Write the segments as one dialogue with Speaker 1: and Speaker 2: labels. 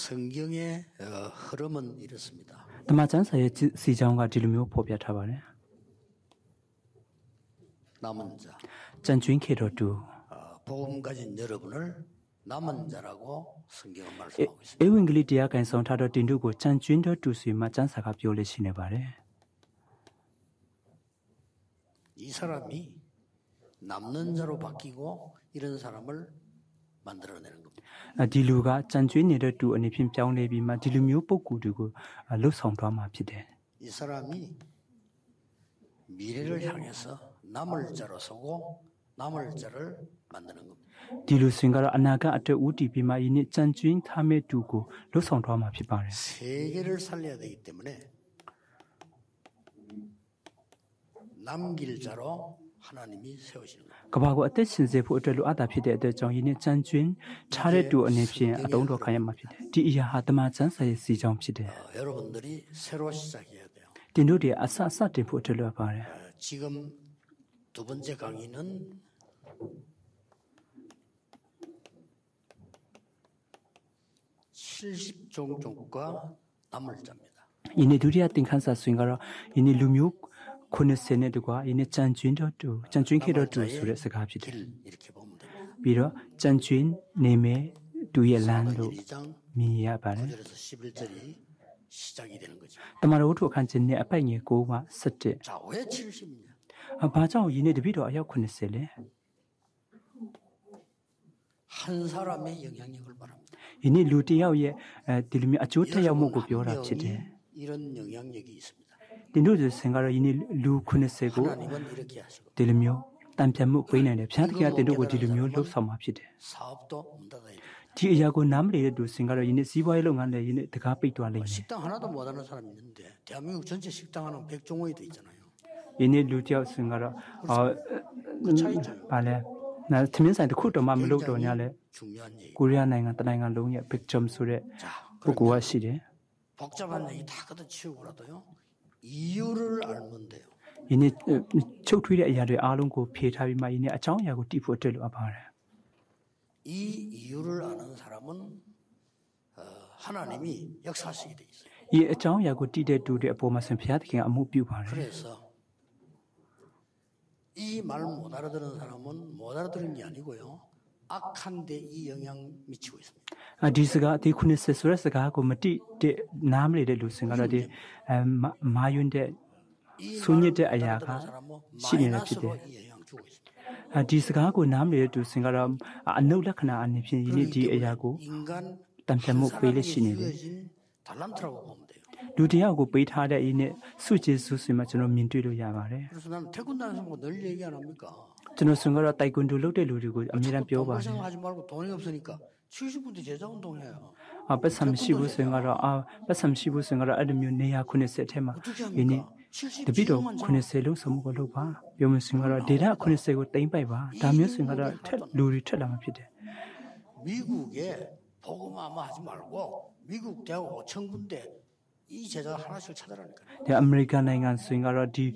Speaker 1: 성경의 흐름은 이렇습니다.
Speaker 2: 담아잔사의 시장과 딜묘 포비아타바네.
Speaker 1: 남은 자.
Speaker 2: 짠주인케로도.
Speaker 1: 복음 가진 여러분을 남은 자라고 성경은 말씀하고 있습니다.
Speaker 2: 에윙글리디아 간성타도 딘두고 짠주인도 두수이마 짠사가 비올레시네 바래.
Speaker 1: 이 사람이 남는 자로 바뀌고 이런 사람을 만들어내는 겁니다.
Speaker 2: 딜루가 짠주인네를 두 언니 핀평내비마 딜루묘 뽑고두고 롭성도아마 피데.
Speaker 1: 이 사람이 미래를 향해서 남을 자로 서고 남을 자를 만드는 겁니다.
Speaker 2: 딜루 스윙가로 아나가 아트 우디비마 이니 짠주인 탐에 두고 롭성도아마 피바래.
Speaker 1: 세계를 살려야 되기 때문에 남길 자로 하나님이 세우시는 거예요.
Speaker 2: 그바고 어때 신세포 어떨로 아다 피데 어때 정인의 짠주인 차례 두 언니 핀 아동도 가야마 피데. 디이야 하드마 짠사의 시장 피데.
Speaker 1: 여러분들이 새로 시작해야 돼요.
Speaker 2: 딘두디 아싸 딘포 어떨로 바래.
Speaker 1: 지금 두 번째 강의는 (70종족과) 남을 자입니다.
Speaker 2: 이네 두리아 띵칸사 스윙가로 이네 루뮤 코네세네드과 이네 짠주인도 짠주인케로도 수레스 갑시다.
Speaker 1: 이렇게 보면 됩니다.
Speaker 2: 비로 짠주인 네메 두예란도
Speaker 1: 1장
Speaker 2: 미야 바네.
Speaker 1: 9절에서 11절이 시작이 되는 거죠.
Speaker 2: 담아로 우투 칸진네 아빠이게 고마 섰데.
Speaker 1: 자, 왜 70이냐?
Speaker 2: 바자오 이네 드비로 아야 코네세레.
Speaker 1: 한 사람의 영향력을 바랍니다.
Speaker 2: 이네 루티야오의 딜미 아주타야 모고 벼랍시데.
Speaker 1: 이런 영향력이 있습니다.
Speaker 2: 딘도즈 생가로 이네 루 코네세고
Speaker 1: 하나님은 이렇게 하시고
Speaker 2: 딜미오 땀짬무 보이네네. 샤트기야 딘도고 딜미오 롭섬합시데.
Speaker 1: 사업도 문 닫아야 돼요.
Speaker 2: 디야고 남레도 생가로 이네 시바이 롱한데 이네 드가 삐도알레네.
Speaker 1: 식당 하나도 못 하는 사람이 있는데 대한민국 전체 식당 하는 백종원이도 있잖아요.
Speaker 2: 이네 루티야 생가로
Speaker 1: 차이죠.
Speaker 2: 발레 나 팀인사인데 쿠도 마음로도냐래.
Speaker 1: 중요한 얘기.
Speaker 2: 코리아 나이가 따나이가 롱에 100점 소리
Speaker 1: 자,
Speaker 2: 보고와 시리.
Speaker 1: 복잡한 얘기 다 걷어치우고라도요. 이유를 알면 돼요.
Speaker 2: 이네 촉트위의 이야를 아롱고 피타비마 이네 아चा오야고 띠포 어떨로 아바래.
Speaker 1: 이 이유를 아는 사람은 하나님이 역사하시게 돼 있어요.
Speaker 2: 이 아चा오야고 띠데 두데 보마선 피아드킹 아무 뷰바래.
Speaker 1: 그래서 이 말 못 알아들은 사람은 못 알아들은 게 아니고요. 악한 데 이 영향 미치고 있습니다.
Speaker 2: 디스가 디쿠니스 소레스가 고마티 데 남레데 루싱가라데 마윤데 소니데 아야가 시니라피데.
Speaker 1: 이 영향 주고 있습니다.
Speaker 2: 디스가 고 남레데 루싱가람 안노라카나 아니피 이니 디 아야고
Speaker 1: 인간
Speaker 2: 땀짬무 베레 시니데.
Speaker 1: 주어진 달란트라고 보면 돼요.
Speaker 2: 루디야고 베이타데 이네 수지수스마 저노 민트로 야바래.
Speaker 1: 그래서 나는 태권도에서 뭐 늘 얘기 안 합니까?
Speaker 2: 저노 순가라 타이콘도 록데 루리고 아미란 뼈바.
Speaker 1: 생각하지 말고 돈이 없으니까 70군데 제자 운동해요.
Speaker 2: 아빠 35 생가라 아빠 35 생가라 아르뮤 네야 쿠네세 테마 이니 데비도 쿠네세로 섬고로 봐. 요문 생가라 데라 쿠네세고 땡바이바. 다뮤 생가라 루리 틀라마 피데.
Speaker 1: 미국에 복음화마 하지 말고 미국 대학 5,000군데 이 제자 하나씩 찾아라니까요.
Speaker 2: 데 아메리카 나이간 생가라 디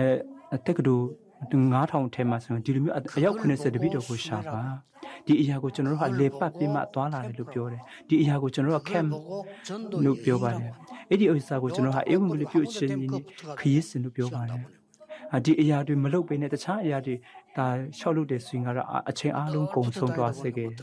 Speaker 2: 테크도 ngāthāng tēmā sāng dī rūmi ayāw khuṋe sā dibī dōku shāpa dī iyā gu chānā rūha lēpā pīmā tuā lā rī lū pio rē dī iyā gu chānā rūha kēm nū pio bā rē edī ōsā gu chānā rūha ewa ngū lī pio chī nī khiyī sī nū pio bā rē dī iyā rū mā lūk bē nē tā chā iyā rī tā shao lūk dē sui ngā rā achē ā lūng gōng sōng tuā sē kē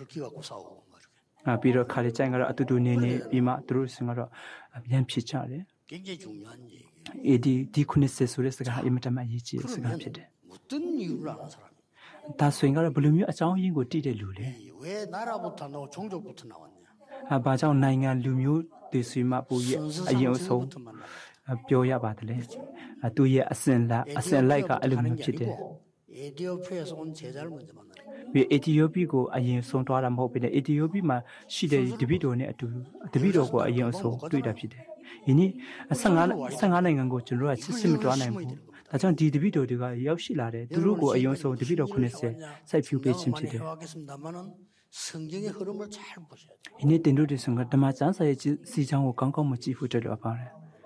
Speaker 2: bī rō khā lī chāi ngā rā atū tū nē nē pīmā tū rū sī ngā rā yān pī chā rē
Speaker 1: 굉장히 중요한 얘기예요.
Speaker 2: edī dī khuṋe sē sū rē sā kā imā tā mā yī chī sā kā pī dē
Speaker 1: 어떤 이유를 아는 사람이
Speaker 2: 다 스윙가라 블루뮤 아चा오 잉고 띠데 루레
Speaker 1: 왜 나라부터 나오고 종족부터 나왔냐?
Speaker 2: 바자오 나이가 루뮤 데스이마 보이 아이오소 뼈야 바들레 두예 아센라이가 알루뮤 치데
Speaker 1: 에티오피아에서 온 제자를 먼저 만나는
Speaker 2: 위 에티오피고 아이오소 도와라 모비네 에티오피마 시데 디비도네 아두 디비도고 아이오소 두이다 피데 이니 상하는 거 줄로아 시스템 도와나이 다전 디비도가 역시라래 두루고 아이오소 디비도 쿠네세 사이퓨 베침치데
Speaker 1: 성경의 흐름을 잘 보셔야 돼요.
Speaker 2: 이니 덴도데 성가 담아 잔사의 시장고 강강 뭐 지후들어 봐래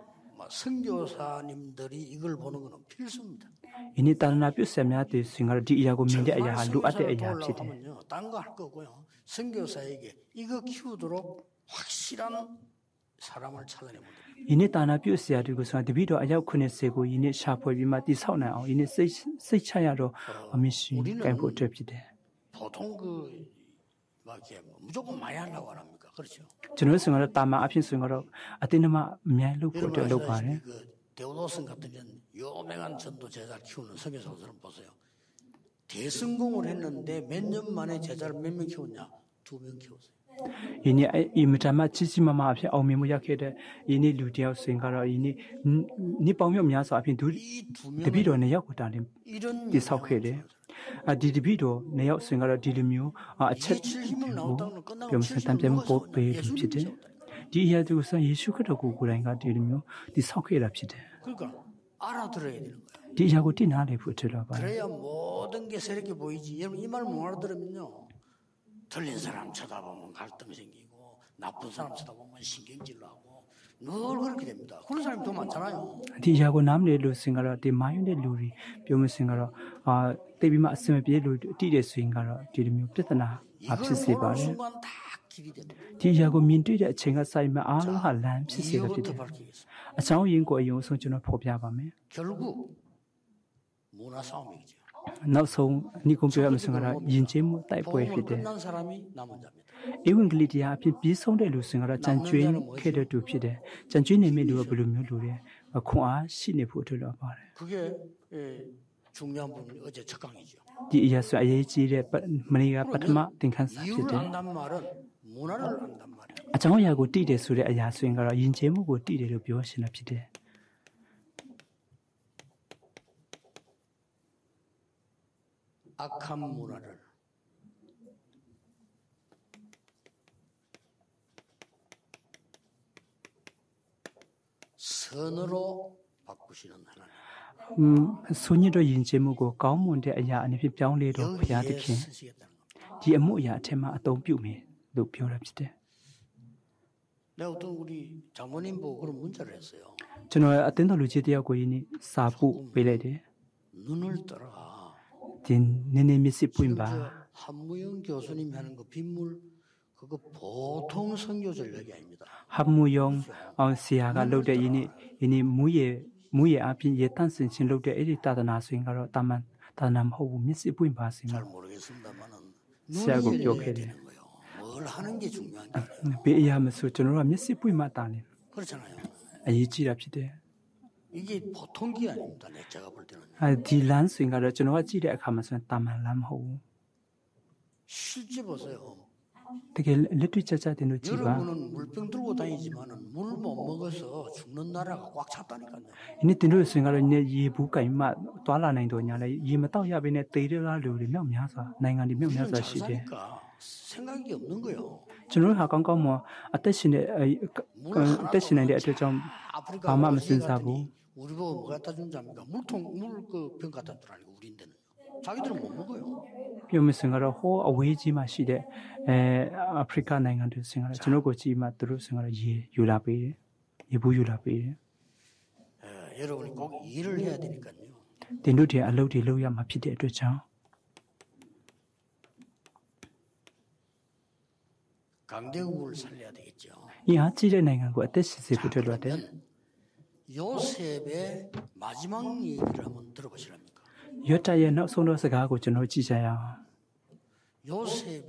Speaker 1: 선교사님들이 이걸 보는 것은 필수입니다.
Speaker 2: 이니 따르나 뼈세면 때 스윙가로 디 이야고 민데 아야 루아데 아야 피데
Speaker 1: 하면요, 딴 거 할 거고요. 선교사에게 이거 키우도록 확실한 사람을 찾아내면 됩니다.
Speaker 2: 이니 따나 뼈세야 되고 서 디비도 아야 코네 세고 이니 샤포 비마 디 사오나 이니 세차야로 미시 깜포 트랩지데
Speaker 1: 보통 막 이렇게 무조건 많이 하려고 안 합니까? 그렇죠.
Speaker 2: 저는 스윙가로 따마 앞인 스윙가로 아테나마 미알 루포 데
Speaker 1: 여러분
Speaker 2: 루파레
Speaker 1: 데오도슨 같은 유명한 전도 제자 키우는 선교사들은 보세요. 대성공을 했는데 몇 년 만에 제자를 몇 명 키웠냐? 2명 키웠어요.
Speaker 2: 이니 이미타마 치치마마 앞에 어미무 약해데 이니 루디아우 스윙가로 이니 니 뻥묘 미야서 앞에 둘
Speaker 1: 이두 명은
Speaker 2: 디비도 내ရောက်တာ림
Speaker 1: 이런
Speaker 2: 디 사오케데 디 디비도 내ရောက်스윙가로 디르뮤 아쳇
Speaker 1: 70명 나온다는 건 끝나고
Speaker 2: 병선
Speaker 1: 70명
Speaker 2: 담tem
Speaker 1: 먹어서
Speaker 2: 보 베 피데 디 이야두서 예수 그리스도 고라인가 디르뮤 디 사오케라 피데
Speaker 1: 그러니까 알아들어야 되는 거예요.
Speaker 2: 디 이야고 디 나래 붙으라 봐
Speaker 1: 그래야 모든 게 새롭게 보이지. 여러분 이 말 못 알아들으면요. 틀린 사람 쳐다보면 갈등 생기고 나쁜 사람 쳐다보면 신경질로 하고 늘 그렇게 됩니다. 그런 사람이 더 많잖아요.
Speaker 2: 디 이야고 남레 루 스윙가로 디 마윤데 루리 뼈무 스윙가로 데비마 아스메 비에 루 디데 스윙가로 디르뮤 뜻나
Speaker 1: 이걸
Speaker 2: 앞시세
Speaker 1: 보는
Speaker 2: 바레
Speaker 1: 순간 다 길이 됩니다.
Speaker 2: 디 이야고 민뚜이데 어체가 쌓이면 아로하 람 피세가
Speaker 1: 이유부터
Speaker 2: 피데
Speaker 1: 밝히겠습니다.
Speaker 2: 아चा오 인고 이용성 저는 포비아 바메
Speaker 1: 결국 문화 싸움이죠.
Speaker 2: 나우송 니콤페가 무슨가라 인제무 따이포에
Speaker 1: 복음을
Speaker 2: 피데
Speaker 1: 끝난 사람이 남은 자입니다.
Speaker 2: 에ವಂ글리디아 앞에 비송တဲ့လူစင်ကတော့ကြံကျွင်းခဲ့တဲ့သူဖြစ်တယ်။ကြံကျွင်းနေမဲ့လူကဘယ်လိုမျိုးလူလဲ။ခွန်အားရှိနေဖို့အတွက်တော့ပါတယ်
Speaker 1: 그게 중요한 부분이 어제 첫 강의죠.
Speaker 2: ။ဒီအရာဆိုအရေးကြီးတဲ့မနေ့ကပထမသင်ခန်းစာဖြစ်
Speaker 1: 이유를
Speaker 2: တယ်
Speaker 1: 안단 말은 문화를 안단 말이에요.
Speaker 2: ။အကြောင်းအရာကိုတည်တယ်ဆိုတဲ့အရာဆိုရင်ကတော့ယဉ်ကျေးမှုကိုတည်တယ်လို့ပြောရှင်တာဖြစ်တယ်
Speaker 1: 악한 문화를 선으로 바꾸시는 하나님.
Speaker 2: ။ဆိုညတော့ယဉ်ကျေးမှုကိုကောင်းမွန်တဲ့အရာအနေဖြင့်ပြောင်းလဲတော့ဘုရားသ
Speaker 1: 여기에
Speaker 2: ခင်
Speaker 1: 쓰시겠다는 겁니다.
Speaker 2: ဒီအမှုအရာအထက်မှာအသုံးပြုမယ်လို့ပြောတာဖြစ်တယ်
Speaker 1: 내가 어떤 우리 장모님 보고 그런 문자를 했어요.
Speaker 2: ။ကျွန်တော်အသင်းတော်လူကြီးတယောက်ကိုယင်းစာပို့ပေးလိုက်တယ်
Speaker 1: 눈을 떠라.
Speaker 2: ။ဒီနည်းနည်းမျက်စိပွင့်ပါ
Speaker 1: 심지어 한무영 교수님이 하는 그 빗물 그거 보통 선교 전략이 아닙니다.
Speaker 2: ဟပ်မူယောင်အောင်ဆရာကလှုပ်တဲ့ယင်းမူရဲ့အပြင်ရေတန့်စင်ချင်းလှုပ်တဲ့အဲ့ဒီတာသနာဆိုရင်ကတော့တာမန်တာသနာမဟုတ်ဘူးမျက်စိပွင့်ပါစေမှာ
Speaker 1: 잘 모르겠습니다만은
Speaker 2: 시작을
Speaker 1: 눈이 열려야
Speaker 2: 기억해야
Speaker 1: 되는 거예요. 뭘 하는 게 중요한 게 아니에요.
Speaker 2: ဘေးအရာမဆိုကျွန်တော်တို့ကမျက်စိပွင့်မှတာလေ
Speaker 1: 그렇잖아요.
Speaker 2: အရေးကြီးတာဖြစ်တယ်
Speaker 1: 이게 보통 게 아닙니다. 제가 볼 때는
Speaker 2: အဲဒီလမ်းဆိုရင်ကတော့ကျွန်တော်ကကြည့်တဲ့အခါမှာဆိုရင်တာမန်လမ်းမဟုတ်ဘူး
Speaker 1: 실제 보세요.
Speaker 2: တကယ်လက်တွေ့ကြကြတင်လို့ကြည့်ပါ
Speaker 1: 여러분은 물병 들고 다니지만은 물 못 먹어서 죽는 나라가 꽉 찼다니까요.
Speaker 2: ဒီနေ့တင်လို့ဆိုရင်ကတော့ဒီရေဘူးကင်မှတွာလာနိုင်တော့ညာလေရေမတော့ရဘဲနဲ့တေးရလားလူတွေမြောက်များစွာနိုင်ငံတွေမြောက်များ
Speaker 1: 우리는
Speaker 2: စွာ
Speaker 1: 잘
Speaker 2: ရှိတယ်
Speaker 1: 사니까 생각이 없는 거예요.
Speaker 2: ကျွန်တော်တို့ဟာကောင်းကောင်းမအသက်ရှင်တဲ့အသက်ရှင်နိုင်တဲ့အတွက်ကြောင့်
Speaker 1: 아프리카
Speaker 2: 아마
Speaker 1: 어디
Speaker 2: 무슨 사고?
Speaker 1: 갔더니 우리 보고 뭐 갖다 준 잡니까? 물그병 갖다 줄 아니고 우리인데는 자기들은 못 먹어요.
Speaker 2: ပြောမစင်ကတော့ဟိုးအဝေးကြီးမှာရှိတဲ့အာဖရိကနိုင်ငံတွေစင်ကတော့ကျွန်တော်ကိုကြည့်မှသူတို့စင်ကတော့ရေယူလာပေးတယ်ရေဘူးယူလာပေးတယ်
Speaker 1: 여러분이 꼭 일을 해야 되니까요.
Speaker 2: တင်တို့တွေအလုပ်တွေလုပ်ရမှာဖြစ်တဲ့အတွက်ကြောင့်
Speaker 1: 강대국을 살려야 되겠죠.
Speaker 2: ဒီဟာကြည့်တဲ့နိုင်ငံကိုအသက်ရှင်စေဖို့အတွက်လိုတယ်
Speaker 1: 요셉의 마지막 얘기를 한번 들어보시랍니까?
Speaker 2: ရွတ်တရဲ့နောက်ဆုံးသောစကားကိုကျွန်တော်ကြည့်ကြရအောင်
Speaker 1: 요셉이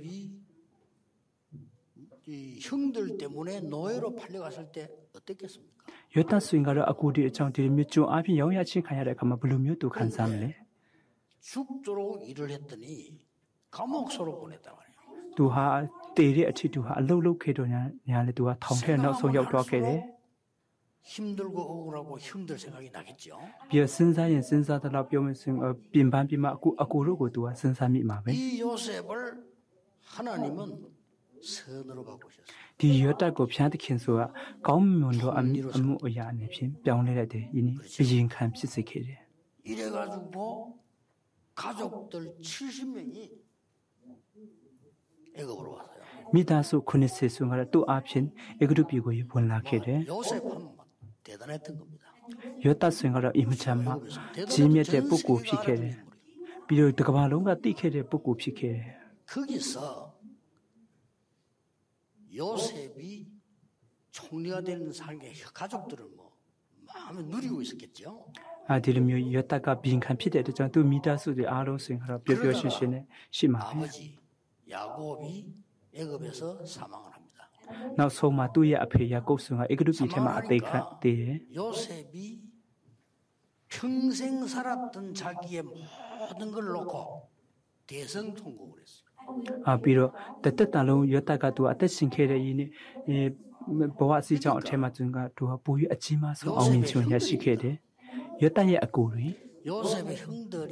Speaker 1: 이 형들 때문에 노예로 팔려갔을 때 어땠겠습니까?
Speaker 2: ရွတ်တဆိုရင်ကတော့အကူဒီအကြောင်းဒီမျိုးကြုံအပြင်ရောင်းရချင်းခံရတဲ့အခါမှာဘယ်လိုမျိုးသူခံစားမလဲ
Speaker 1: 죽도록 일을 했더니 감옥소로 보냈단 말이에요.
Speaker 2: သူဟာတည်တဲ့အထစ်သူဟာအလုတ်လုတ်ခဲ့တော့ညာလေသူကထောင်ထဲနောက်ဆုံးရောက်တော့ခဲ့တယ်
Speaker 1: 힘들고 억울하고 힘들 생각이 나겠죠.
Speaker 2: ပြီးတော့စဉ်းစားရင်စဉ်းစားတဲ့လောက်ပြောမယ်ဆိုရင်ပြင်ပန်းပြီးမှအကူတို့ကိုသူကစဉ်းစားမိမှာပဲ
Speaker 1: 이 요셉을 하나님은 선으로 바꾸셨어요.
Speaker 2: ဒီရွတ်တက်ကိုဖျားသခင်ဆိုတာကောင်းမွန်သောအမှုအရာအနေဖြင့်ပြောင်းလဲလိုက်တယ်ယင်းအရင်ခံဖြစ်စေခဲ့တယ်
Speaker 1: 이래가지고 가족들 70명이 애굽으로 왔어요.
Speaker 2: မိသားစု90ဆိုကတော့သူ့အဖြစ်အေဂရုပြည်ကိုဝင်လာခဲ့တယ်
Speaker 1: 요셉 한 대단했던 겁니다.
Speaker 2: ရွတ်တဆိုရင်ကတော့အင်မတန်မှကြီးမြတ်တဲ့ပုဂ္ဂိုလ်ဖြစ်ခဲ့တယ်ပြီးတော့တကမ္ဘာလုံးကသိခဲ့တဲ့ပုဂ္ဂိုလ်ဖြစ်ခဲ့တယ်
Speaker 1: 거기서 요셉이 총리가 되는 삶의 가족들을 뭐 마음에 누리고 있었겠죠.
Speaker 2: ဒီလိုမျိုးရွတ်တကဘင်ခံဖြစ်တဲ့အတွက်ကြောင့်သူမိသားစုတွေအားလုံးဆိုရင်ကတော့ပျော်ပျော်ရွှင်ရွှင်နဲ့ရှိမှာပဲ
Speaker 1: 아버지 야곱이 애굽에서 사망을 합니다.
Speaker 2: နောက်ဆုံးမှာသူ့ရဲ့အဖေယာကုပ်ဆွန်ကအေဂရုပြည်ထဲမှာအသေးခံသေးတယ်
Speaker 1: 요셉이 평생 살았던 자기의 모든 걸 놓고 대성통곡을 했어요.
Speaker 2: ပြီးတော့တက်တန်လုံးရွတ်တကသူအသက်ရှင်ခဲ့တဲ့ရင်းနဲ့ဘဝအစည်းကြောင့်အထက်မှာသူကသူကပိုပြီးအကြီးမားဆုံးအောင်မြင်ခြင်းရရှိခဲ့တယ်ရွတ်တရဲ့အကူတွေ
Speaker 1: 요셉의 형들이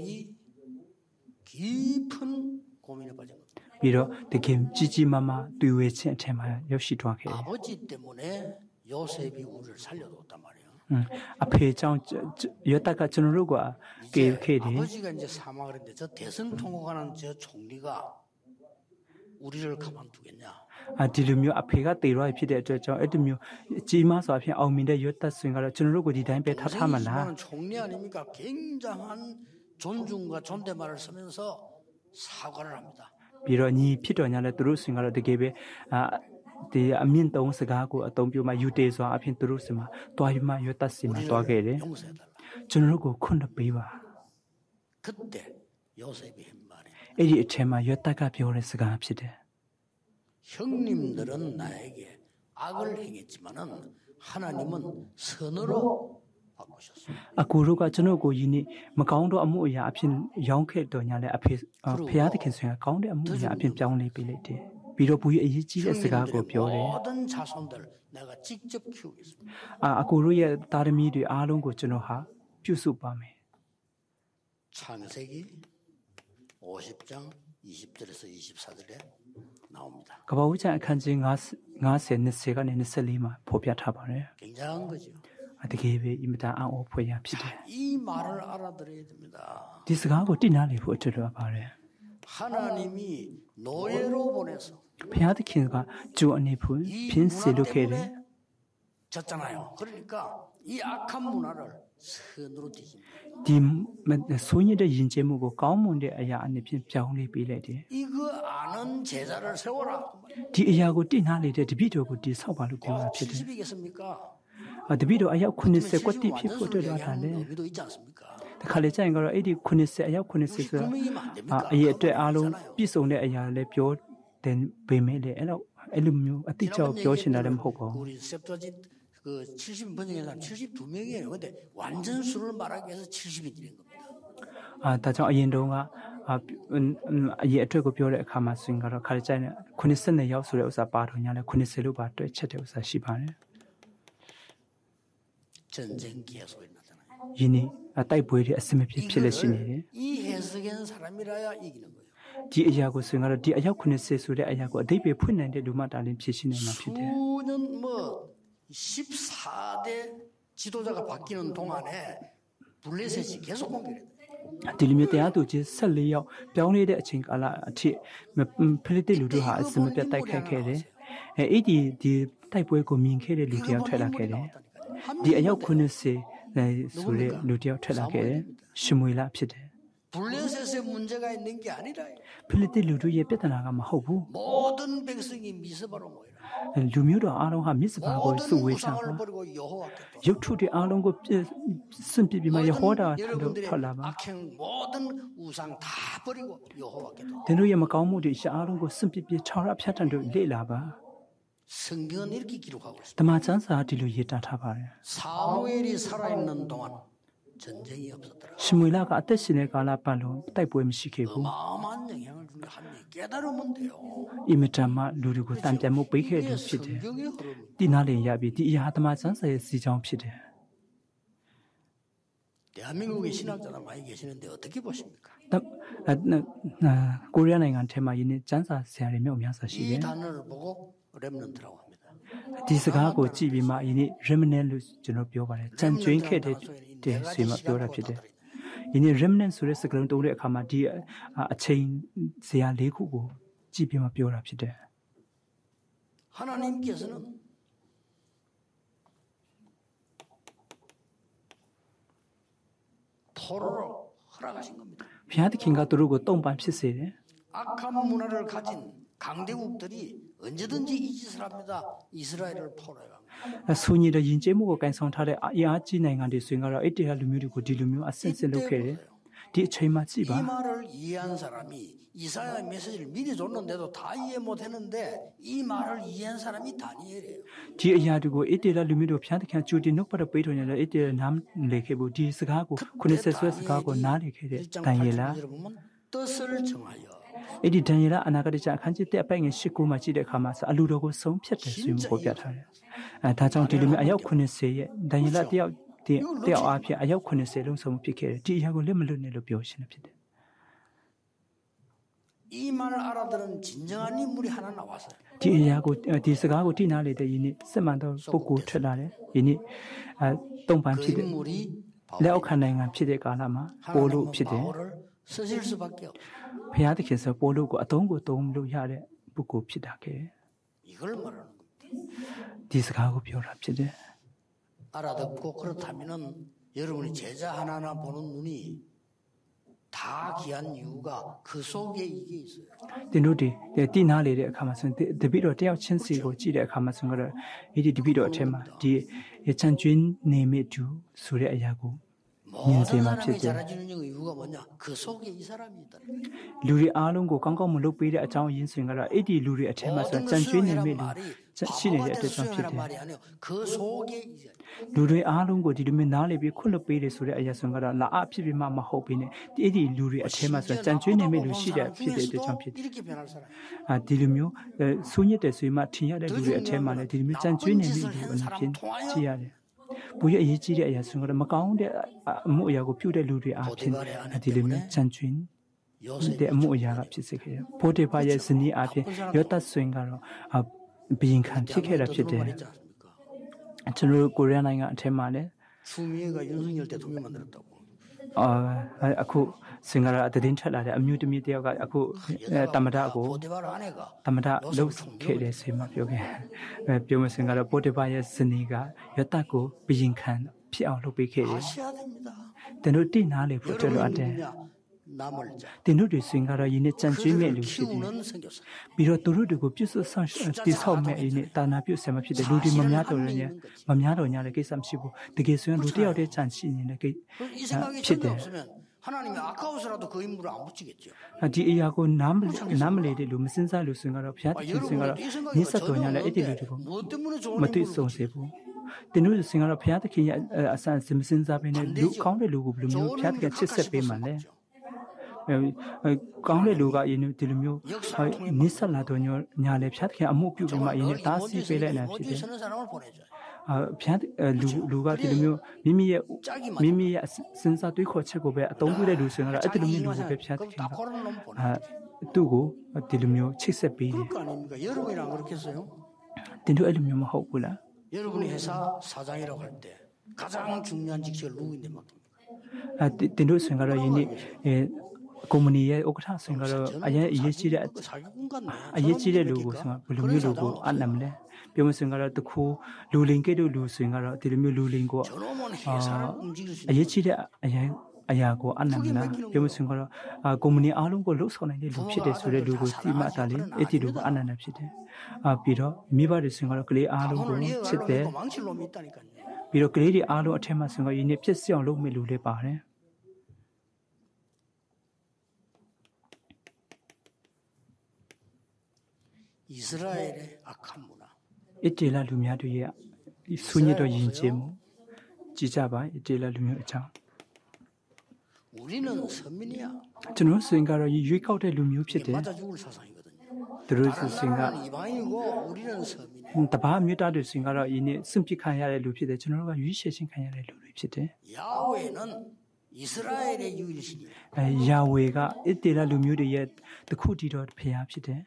Speaker 1: 깊은 고민에 빠진 겁니다.
Speaker 2: ပြီးတော့တကယ်ကြီးကြီးမားမားတွေ့ဝဲခြင်းအထက်မှာရောက်ရှိသွားခဲ့တယ်
Speaker 1: 아버지 때문에 요셉이 우리를 살려줬단 말이에요.
Speaker 2: အဖေကြောင့်ရွတ်တကကျွန်တော်တို့ကကေ
Speaker 1: 이제
Speaker 2: ခဲ့တယ်
Speaker 1: 아버지가 이제 사망을 했는데 저 대성통곡하는 저 총리가 우리를 가만두겠냐?
Speaker 2: ဒီလိုမျိုးအဖေကတေရွာဖြစ်တဲ့အတွက်ကြောင့်အဲ့ဒီမျိုးကြီးမားစွာဖြင့်အောင်မြင်တဲ့ရွတ်တဆွင်ကတော့ကျွန်တော်တို့ကိုဒီတိုင်းပဲထားထားမှာလား
Speaker 1: 동생이지만 총리 아닙니까? 굉장한 존중과 존댓말을 쓰면서 사과를 합니다.
Speaker 2: ပြီးတော့ညီဖြစ်တော်ညာလဲသူတို့ဆွင်ကတော့တကယ်ပဲဒီအမြင့်တုံးစကားကိုအသုံးပြုမှယူတေစွာအဖြစ်သူတို့ဆွင်မှာတွားပြီးမှရွတ်တဆွင်မှာတွားခဲ့တယ်
Speaker 1: 용서해달라.
Speaker 2: ကျွန်တော်တို့ကိုခွင့်လွှတ်ပေးပါ
Speaker 1: 그때 요셉이 한 말이
Speaker 2: အဲ့ဒီအထက်မှာရွတ်တကပြောတဲ့စကားဖြစ်တယ်
Speaker 1: 형님들은 나에게 악을 행했지만은 하나님은 선으로 바꾸셨어요.
Speaker 2: အကူတို့ကကျွန်တော်ကိုယင်းနေ့မကောင်းတော့အမှုအရာအဖြစ်ရောင်းခဲ့တော်ညာလဲအဖေဖျားသခင်ဆွင်ကကောင်းတဲ့အမှုအရာအဖြစ်ပြောင်းလဲပေးလိုက်တယ်ပြီးတော့ဘူးအရေးကြီးတဲ့စကားကိုပြောတယ်
Speaker 1: 모든 자손들 내가 직접 키우겠습니다.
Speaker 2: အကူတို့ရဲ့သားသမီးတွေအားလုံးကိုကျွန်တော်ဟာပြုစုပါမယ်
Speaker 1: 창세기 50장 20절에서 24절에 나옵니다.
Speaker 2: ကပ္ပဦးချံအခန်းကြီး90 20ကနေ24မှာဖော်ပြထားပါတယ်
Speaker 1: 굉장한 거죠.
Speaker 2: တကယ်ပဲအင်မတန်အော်ဖွယ်ရဖြစ်တယ်
Speaker 1: 이 말을 알아들어야 됩니다.
Speaker 2: ဒီစကားကိုတိနာလေဖို့အတွက်တော့ပါတယ်
Speaker 1: 하나님이 노예로 보내서
Speaker 2: ဖျားသခင်ကဂျိုအနေဖူ
Speaker 1: 이
Speaker 2: ဖြင်းစေ
Speaker 1: 문화
Speaker 2: လို့ခဲ့တယ်
Speaker 1: 때문에 졌잖아요. 그러니까 이 악한 문화를 선으로 뒤집니다.
Speaker 2: ဒီဆိုးညစ်တဲ့ယဉ်ကျေးမှုကိုကောင်းမွန်တဲ့အရာအနေဖြင့်ပြောင်းလဲပေးလိုက်တယ်
Speaker 1: 이거 아는 제자를 세워라.
Speaker 2: ဒီအရာကိုတိနာလေတဲ့တပည့်တော်ကိုတိဆောက်ပါလို့ပြောတာ
Speaker 1: 꼭
Speaker 2: ဖြစ်တယ်
Speaker 1: 70이겠습니까?
Speaker 2: တပည့်တော်အယောက်90ကွက်တိဖြစ်ဖို့အတွက်လာတာလေ
Speaker 1: 의미도 있지 않습니까?
Speaker 2: တခါလေကြာရင်ကတော့အဲ့ဒီ90အယောက်90ဆိုတာ
Speaker 1: 분명히면 안 됩니까?
Speaker 2: အရေးအတွက်အားလုံးပြည့်စုံတဲ့အရာလည်းပြောတယ်ပေမဲ့လေအဲ့လိုမျိုးအတိအကျပြောရှင်တာလည်းမဟုတ်ပါဘူး
Speaker 1: 우리 셉터진 그 70 번역의 사람 72명이에요. 근데 완전 수를 말하기 위해서 70이 되는 겁니다.
Speaker 2: ဒါကြောင့်အရင်တုန်းကအရေးအတွက်ကိုပြောတဲ့အခါမှာဆိုရင်ကတော့ခါလေကြာရင်90ယောက်ဆိုတဲ့ဥစ္စာပါတော့ညာလဲ90လို့ပါတွဲချက်တဲ့ဥစ္စာရှိပါတယ်
Speaker 1: 전쟁기에 소리 나잖아요.
Speaker 2: ယင်းနေ့တိုက်ပွဲတွေအစမဖြစ်ဖြစ်လက်ရှိနေတယ်
Speaker 1: 이 해석한 사람이라야 이기는 거예요.
Speaker 2: ဒီအရာကိုဆိုရင်ကတော့ဒီအယောက်90ဆိုတဲ့အရာကိုအတိတ်ပဲဖွင့်နိုင်တဲ့လူမှတာလင်းဖြစ်ရှိနေမှာဖြစ်တယ်
Speaker 1: 수년 뭐 14대 지도자가 바뀌는 동안에 블레셋이 계속 공격해요.
Speaker 2: ဒီလိုမျိုးတရားသူကြီး14ယောက်ပြောင်းလဲတဲ့အချိန်ကာလအထိဖိလိတိလူတို့ဟာအစမပြတ်တိုက်ခိုက်ခဲ့တယ်အဲ့ဒီတိုက်ပွဲကိုမြင်ခဲ့တဲ့လူတယောက်ထွက်လာခဲ့တယ်ဒီအယောက်90ဆိုတဲ့လူတယောက်ထွက်လာခဲ့တယ်ရှမွေလဖြစ်တယ်
Speaker 1: 블레셋의 문제가 있는 게 아니라
Speaker 2: ဖိလိတိလူတို့ရဲ့ပြဿနာကမဟုတ်ဘူး
Speaker 1: 모든 백성이 미스바로 모이라.
Speaker 2: လူမျိုးတော်အားလုံးဟာမြစ်စပါကိုစုဝေးကြပါ
Speaker 1: 우상을 버리고 여호와께 또
Speaker 2: ရုပ်ထုတွေအားလုံးကိုစွန့်ပစ်ပြီးမှယေဟောတာ
Speaker 1: 여러분들의
Speaker 2: ထွက်လာပါ
Speaker 1: 악행 모든 우상 다 버리고 여호와께 또
Speaker 2: သင်တို့ရဲ့မကောင်းမှုတွေရှာအားလုံးကိုစွန့်ပစ်ပြီးခြောက်ရဖြတ်တန်တို့လေ့လာပါ
Speaker 1: 성경은 이렇게 기록하고 있습니다.
Speaker 2: တမန်ကျမ်းစာဒီလိုရေးထားပါတယ်
Speaker 1: 사무엘이 살아있는 동안 전쟁이 없었더라.
Speaker 2: ရှမွေလကအသက်ရှင်တဲ့ကာလပတ်လုံးတိုက်ပွဲမရှိခဲ့ဘူး
Speaker 1: 어마어마한 영향을 주는 게 한 명이 깨달으면 돼요.
Speaker 2: အင်မတန်မှလူတွေကိုတန်ပြန်မှုပေးခဲ့လို့ဖြစ်တယ်
Speaker 1: 성경의 흐름.
Speaker 2: ဒီနားလည်ရပြီဒီအရာတမန်ကျမ်းစာရဲ့စီကြောင်းဖြစ်တယ်
Speaker 1: 대한민국에 신학자들 많이 계시는데 어떻게 보십니까?
Speaker 2: ကိုရီးယားနိုင်ငံထဲမှာယင်းကျမ်းစာဆရာတွေမျိုးအများစွာရှိတ
Speaker 1: 이
Speaker 2: ယ်
Speaker 1: 단어를 보고 렘넌트라고 합니다.
Speaker 2: ဒီစကားကိုကြည့်ပြီးမှယင်း remnant လို့ကျွန်တော်ပြောပါတယ်ကြံကျွင်းခဲ့တဲ့ဆွေးမပြောတာဖြစ်တယ်ယင်း remnant ဆိုတဲ့စကားလုံးတုံးတဲ့အခါမှာဒီအချိန်ဇာတ်၄ခုကိုကြည့်ပြီးမှပြောတာဖြစ်တယ်
Speaker 1: 하나님께서는 포로로 허락하신 겁니다.
Speaker 2: ဘုရားသခင်ကသူတို့ကိုတုံ့ပန်ဖြစ်စေတယ်
Speaker 1: 악한 문화를 가진 강대국들이 언제든지 이 짓을 합니다. 이스라엘을 포로해 간 거예요.
Speaker 2: ဆူညီတဲ့ယဉ်ကျေးမှုကိုကင်ဆောင်ထားတဲ့အအားကြီးနိုင်ငံတွေဆိုရင်ကတော့အဲ့ဒီလူမျိုးတွေကိုဒီလူမျိုးအဆင့်ဆင့်လုပ်ခဲ့တယ်ဒီအချိန်မှာကြည့်ပါ
Speaker 1: 이 말을 이해한 사람이 이사야의 메시지를 미리 줬는데도 다 이해 못했는데 이 말을 이해한 사람이 다니엘이에요.
Speaker 2: ဒီအရာတွေကိုအဲ့ဒီလူမျိုးတို့ဘုရားသခင်ကြိုတင်နှုတ်ပတ်ပေးတော်ညာတဲ့အဲ့ဒီနားလေခဲ့ဖို့ဒီစကားကိုခုနှစ်ဆက်ဆွဲစကားကိုနားလေခဲ့တဲ့ဒန်ယေလ
Speaker 1: 보면 뜻을 정하여
Speaker 2: အဲ့ဒီဒန်ယေလအနာဂတ်ကျအခန်းကြီး1အပိုင်ငယ်19မှာကြည့်တဲ့အခါမှာအလူတော်ကိုဆုံးဖြတ်တယ်ဆိုပြီးပေါ်ပြထားတယ်ဒါကြောင့်ဒီလူမျိုးအယောက်90ရဲ့ဒန်ယေလတယောက်အားဖြင့်အယောက်90လုံးဆုံးဖြစ်ခဲ့တယ်ဒီအရာကိုလက်မလွတ်နဲ့လို့ပြောရှင်းဖြစ်တယ်
Speaker 1: 이 말을 알아들은 진정한 인물이 하나 나왔어요.
Speaker 2: ဒီအရာကိုဒီစကားကိုတိနာလေတဲ့ယနေ့စစ်မှန်သောပုဂ္ဂိုလ်ထွက်လာတယ်ယနေ့တုံ့ပန်
Speaker 1: 그
Speaker 2: ဖြစ်တဲ့
Speaker 1: 인물이
Speaker 2: လက်အောက်ခံနိုင်ငံဖြစ်တဲ့ကာလမှာပိုလို့ဖြစ်တယ်
Speaker 1: 바울을 쓰실 수밖에 없어요.
Speaker 2: ဘုရားသခင်ဆိုပိုလို့ကိုအတုံးကိုတုံးလို့ရတဲ့ပုဂ္ဂိုလ်ဖြစ်တာခဲ့
Speaker 1: 이걸 말하는 겁니다.
Speaker 2: ဒီစကားကိုပြောတာဖြစ်တယ်
Speaker 1: 알아듣고 그렇다면은 여러분이 제자 하나하나 보는 눈이 다 귀한 이유가 그 속에 이게 있어요.
Speaker 2: တင်တို့ဒီတိနာလေတဲ့အခါမှာဆိုတပိတော့တယောက်ချင်းစီကိုကြည့်တဲ့အခါမှာဆိုတော့ဒီတပိတော့အထက်မှာဒီချန်ကျွင်းနေမိတူဆိုတဲ့အရာကို
Speaker 1: 모든 사람이 잘해주는 이유가 뭐냐? 그 속에 이 사람이 있다.
Speaker 2: လူတွေအားလုံးကိုကောင်းကောင်းမလုပ်ပေးတဲ့အကြောင်းရင်းဆိုရင်ကတော့အဲ့ဒီလူတွေအထက်မှာဆိုချန်ကျွင်းနေမိလူရှိနေတဲ့အတွက်ကြောင့်ဖြစ်တယ်
Speaker 1: 그 속에 이제
Speaker 2: လူတွေအားလုံးကိုဒီလိုမျိုးနားလေပြီးခွတ်လွတ်ပေးတယ်ဆိုတဲ့အရာဆိုရင်ကတော့လာအဖြစ်ပြီးမှမဟုတ်ဘဲနဲ့အဲ့ဒီလူတွေအထက်မှာဆိုချန်ကျွင်းနေမိလူရှိတဲ့ဖြစ်တဲ့အတွက်ကြောင့်ဖြစ်တယ်
Speaker 1: 이렇게 변할 사람.
Speaker 2: ဒီလိုမျိုးဆူညစ်တယ်ဆိုရင်မှထင်ရတဲ့လူတွေအထက်မှာလည်းဒီလိုမျိုးချန်ကျွင်းနေမိလူအဖြစ်ကြည့်ရတယ်ဘူးရအရေးကြီးတဲ့အရာဆိုတော့မကောင်းတဲ့အမှုအရာကိုပြုတဲ့လူတွေအားဖြင့်ဒီလိုမျိုးချန်ကျွင်းတဲ့အမှုအရာကဖြစ်စေခဲ့တယ်ပိုတေပါရဲ့ဇနီးအားဖြင့်ယောသဆွင်ကတော့ဘယင်ခံဖြစ်ခဲ့တာဖြစ်တယ်ကျွန်တော်ကိုရီးယားနိုင်ငံအထက်မှာလည်း
Speaker 1: 추미애가 윤석열 대통령 만들었다고.
Speaker 2: အခုစင်္ဂရာအတင်းထက်လာတဲ့အမျိုးသမီးတယောက်ကအခုတမဒကို
Speaker 1: 보디발 아내가
Speaker 2: တမဒလှုပ်ခဲ့တယ်ဆိုမှပြောခဲ့ပြောမစင်ကတော့ပိုတေပါရဲ့ဇနီးကယောသကိုဘယင်ခံဖြစ်အောင်လုပ်ပေးခဲ့တယ်
Speaker 1: 아셔야 됩니다.
Speaker 2: တင်တို့တိနာလေဖို့တော်အပ်တယ်
Speaker 1: 남을 자.
Speaker 2: တင်တို့တွေစင်ကတော့ယင်းနဲ့ကြံကျွေးမဲ့လူရှိတယ်
Speaker 1: 키우는 선교사.
Speaker 2: ပြီးတော့သူတို့တွေကိုပြစ်စွတ်ဆောင်တိဆောက်မဲ့အင်းနဲ့တာနာပြုတ်ဆံမဖြစ်တဲ့လူတွေမများတော့လည်းမများတော့ညာလည်းကိစ္စမရှိဘူးတကယ်ဆိုရင်လူတယောက်တည်းကြံရှိနေတဲ့ကိ
Speaker 1: 이 생각이 전혀 없으면 하나님이 아까워서라도 그 인물을 안 붙이겠죠.
Speaker 2: ဒီအရာကိုနားမလေတဲ့လူမစင်စားလူဆိုရင်ကတော့ဘုရားသခင်ဆိုရင်ကတော့နိစ္စတော်ညာလည်းအဲ့ဒီလူတွေကို
Speaker 1: 뭐 때문에 좋은
Speaker 2: မတွေ့ဆုံစေဘူးတင်တို့စင်ကတော့ဘုရားသခင်ရဲ့အဆန်စင်စင်စားပေးနေလူကောင်းတဲ့လူကိုဘယ်လိုမျိုးဘုရားသခင်ချစ်ဆက်ပေးမှလဲကောင်းတဲ့လူကယင်းဒီလိုမျိုးနိစ္စလာတော့ညာလေဘုရားသခင်အမှုပြုပြီးမှယင်းတားဆီးပေးလိုက်နိုင်ဖြစ်တယ်
Speaker 1: 서는 사람을 보내줘요.
Speaker 2: ဘုရားလူကဒီလိုမျိုးမိမိရဲ့စဉ်းစားတွေးခေါ်ချက်ကိုပဲအသုံးပြုတဲ့လူဆိုရင်တော့အဲ့ဒီလိုမျိုးလူကိုပဲဘုရားသခင်ကသူ့ကိုဒီလိုမျိုးချစ်ဆက်ပေးတယ်
Speaker 1: 그거 아닙니까? 여러분이랑 그렇겠어요?
Speaker 2: တင်တို့အဲ့လိုမျိုးမဟုတ်ဘူးလား
Speaker 1: 여러분이 회사 사장이라고 할 때 가장 중요한 직책을 누구인데 맡깁니까?
Speaker 2: တင်တို့ဆိုရင်ကတော့ယင်းနေ့ကုမ္ပဏီရဲ့ဥက္ကဋ္ဌဆိုရင်ကတော့အရေးကြီးတဲ့
Speaker 1: 사기꾼 같네.
Speaker 2: အရေးကြီးတဲ့လူကိုဆိုဘယ်လိုမျိုးလူကိုအနမ်းမလဲပြောမစင်ကတော့တခုလူလင်ကဲ့တို့လူဆိုရင်ကတော့ဒီလိုမျိုးလူလင်ကို
Speaker 1: 저놈은 회사를 움직일 수
Speaker 2: အရေးကြီးတဲ့အရာကိုအနမ်းမလားပြောမစင်ကတော့ကုမ္ပဏီအားလုံးကိုလှုပ်ဆောင်နိုင်တဲ့လူဖြစ်တယ်ဆိုတဲ့လူကိုစီမတာလေအဲ့ဒီလူကအနန္တဖြစ်တယ်ပြီးတော့မိဘတွေဆိုရင်ကတော့ကလေးအားလုံးကိုချစ်တယ်
Speaker 1: 망칠 놈이 있다니까요.
Speaker 2: ပြီးတော့ကလေးတွေအားလုံးအထက်မှာဆိုရင်ယင်းနေ့ပြည့်စုံအောင်လုပ်မဲ့လူတွေပါတယ်
Speaker 1: 이스라엘의 악한 문화.
Speaker 2: အတေလာလူများတို့ရဲ့ဆွေးနွေးတော်ယဉ်ကျေးမှုကြည်ကြပါအတေလာလူမျိုးအကြောင်း
Speaker 1: 우리는 선민이야.
Speaker 2: ကျွန်တော်ဆိုရင်ကတော့ရွေးကောက်တဲ့လူမျိုးဖြစ်တယ်
Speaker 1: 맞아 죽을 사상이거든요.
Speaker 2: သူတို့ဆိုရင်က
Speaker 1: 나라는 이방인이고 우리는 서민이야.
Speaker 2: တပါးမြို့သားတွေဆိုရင်ကတော့ယင်းနေ့စွန့်ပစ်ခံရတဲ့လူဖြစ်တယ်ကျွန်တော်တို့ကရွေးချယ်ခြင်းခံရတဲ့လူတွေဖြစ်တယ်
Speaker 1: 야훼는 이스라엘의 유일신이야.
Speaker 2: ယာဝေကအတေလာလူမျိုးတွေရဲ့တခုတည်းတော်ဖရားဖြစ်တယ်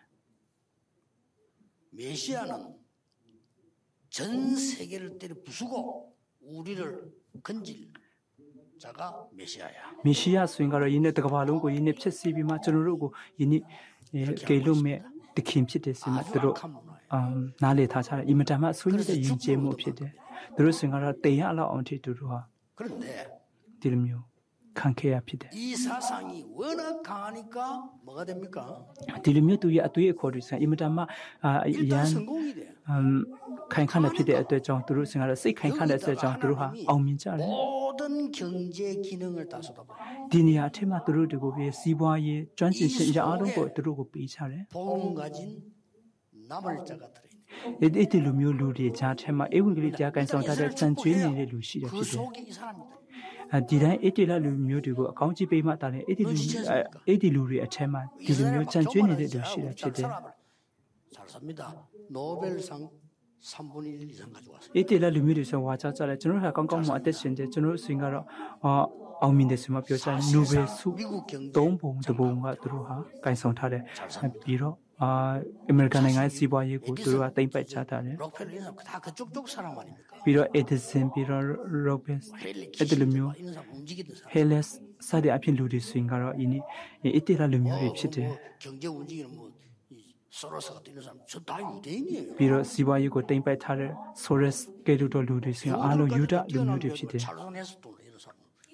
Speaker 1: 메시아는 전 세계를 때려 부수고 우리를 건질 자가 메시아야.
Speaker 2: မေရှိယဆိုရင်ကတော့ယင်းနေ့တကဘာလုံးကိုယင်းနေ့ဖြစ်စီပြီးမှကျွန်တော်တို့ကိုယင်းနေ့ကေလို့မဲ့တခင်ဖြစ်တယ်ဆိုမှသူတို့
Speaker 1: 악한 문화야.
Speaker 2: နားလေထားချတယ်အင်မတန်မှဆွေးနွေးတဲ့ယဉ်ကျေးမှုဖြစ်တယ်သူတို့ဆိုရင်ကတော့တေရလောက်အောင်ထိသူတို့ဟာ
Speaker 1: 그런데
Speaker 2: ဒီလိုမျိုးခံခဲ့ရဖြစ်တယ်
Speaker 1: 이 사상이 워낙 강하니까 뭐가 됩니까?
Speaker 2: ဒီလိုမျိုးသူရဲ့အသွေးအခေါ်တွေဆိုရင်အင်မတန်မှအရ
Speaker 1: 일단
Speaker 2: န်
Speaker 1: 성공이 돼요.
Speaker 2: ခိုင်ခန့်တဲ့ဖြစ်တဲ့အတွက်ကြောင့်သူတို့စင်ကတော့စိတ်ခိုင်ခန့်တဲ့အတွက်ကြောင့်သူတို့ဟာအောင်မြင်ကြတယ်
Speaker 1: 모든 경제 기능을 다 쏟아부어요.
Speaker 2: ဒီနေရာအထက်မှာသူတို့တွေကိုပြီးစီးပွားရေးကျွမ်းကျင်ခြင်းအရာအားလုံးကိုသူတို့ကိုပေးချတယ်
Speaker 1: 복음 가진 나물 자가 들어있네.
Speaker 2: ဒီလိုမျိုးလူတွေကြားထဲမှာဧဝံဂေလိတရားကိုင်ဆောင်ထားတဲ့စံကျွေးနေတဲ့လူရှိတယ်
Speaker 1: 그
Speaker 2: ဖြစ်တယ်
Speaker 1: 속에 이 사람이다.
Speaker 2: ဒီတိုင်းအေတီလာလူမျိုးတွေကိုအကောင်းကြီးပေးမှတာလေအေတီလူတွေအထက်မှာဒီလိုမျိုးစံကျွေးနေတဲ့လူရှိတယ်ဖြစ်တယ်
Speaker 1: 잘 삽니다. 노벨상 3분의 1 이상 가져왔어요.
Speaker 2: အေတီလာလူမျိုးတွေဆိုဝါကြကြလဲကျွန်တော်တို့ဟာကောင်းကောင်းမအသက်ရှင်တယ်ကျွန်တော်တို့အစဉ်ကတော့အောင်မြင်တယ်ဆိုမှပြောချင်နိုဘယ်ဆု
Speaker 1: 미국 경제
Speaker 2: သုံးပုံတစ်ပုံကသူတို့ဟာကိုင်ဆောင်ထားတယ်ပြီးတော့အမေရိကန်နိုင်ငံရဲ့စီးပွားရေးကိုသူတို့ကတိမ့်ပတ်ချထားတယ်
Speaker 1: 록펠러 이런 사람 다 그쪽 사람 아닙니까?
Speaker 2: ပြီးတော့ Edison ပြီးတော့ Robbins
Speaker 1: 헬리
Speaker 2: အဲ့ဒီလိုမျိုး
Speaker 1: 이런 사람 움직이는 사람.
Speaker 2: Hales စတဲ့အဖြစ်လူတွေဆိုရင်ကတော့ဒီနေ့အေတီလာလူမျိုးတွေဖြစ်တယ်
Speaker 1: 경제 움직이는 소로스 같은 이런 사람 저 다 유대인이에요.
Speaker 2: ပြီးတော့စီးပွားရေးကိုတိမ့်ပတ်ထားတဲ့ Soros ကဲတို့တော်လူတွေဆိုရင်အားလုံးယူဒလူမျိုးတွေဖြစ်တယ်
Speaker 1: 찰손해서 돈 이런 사람.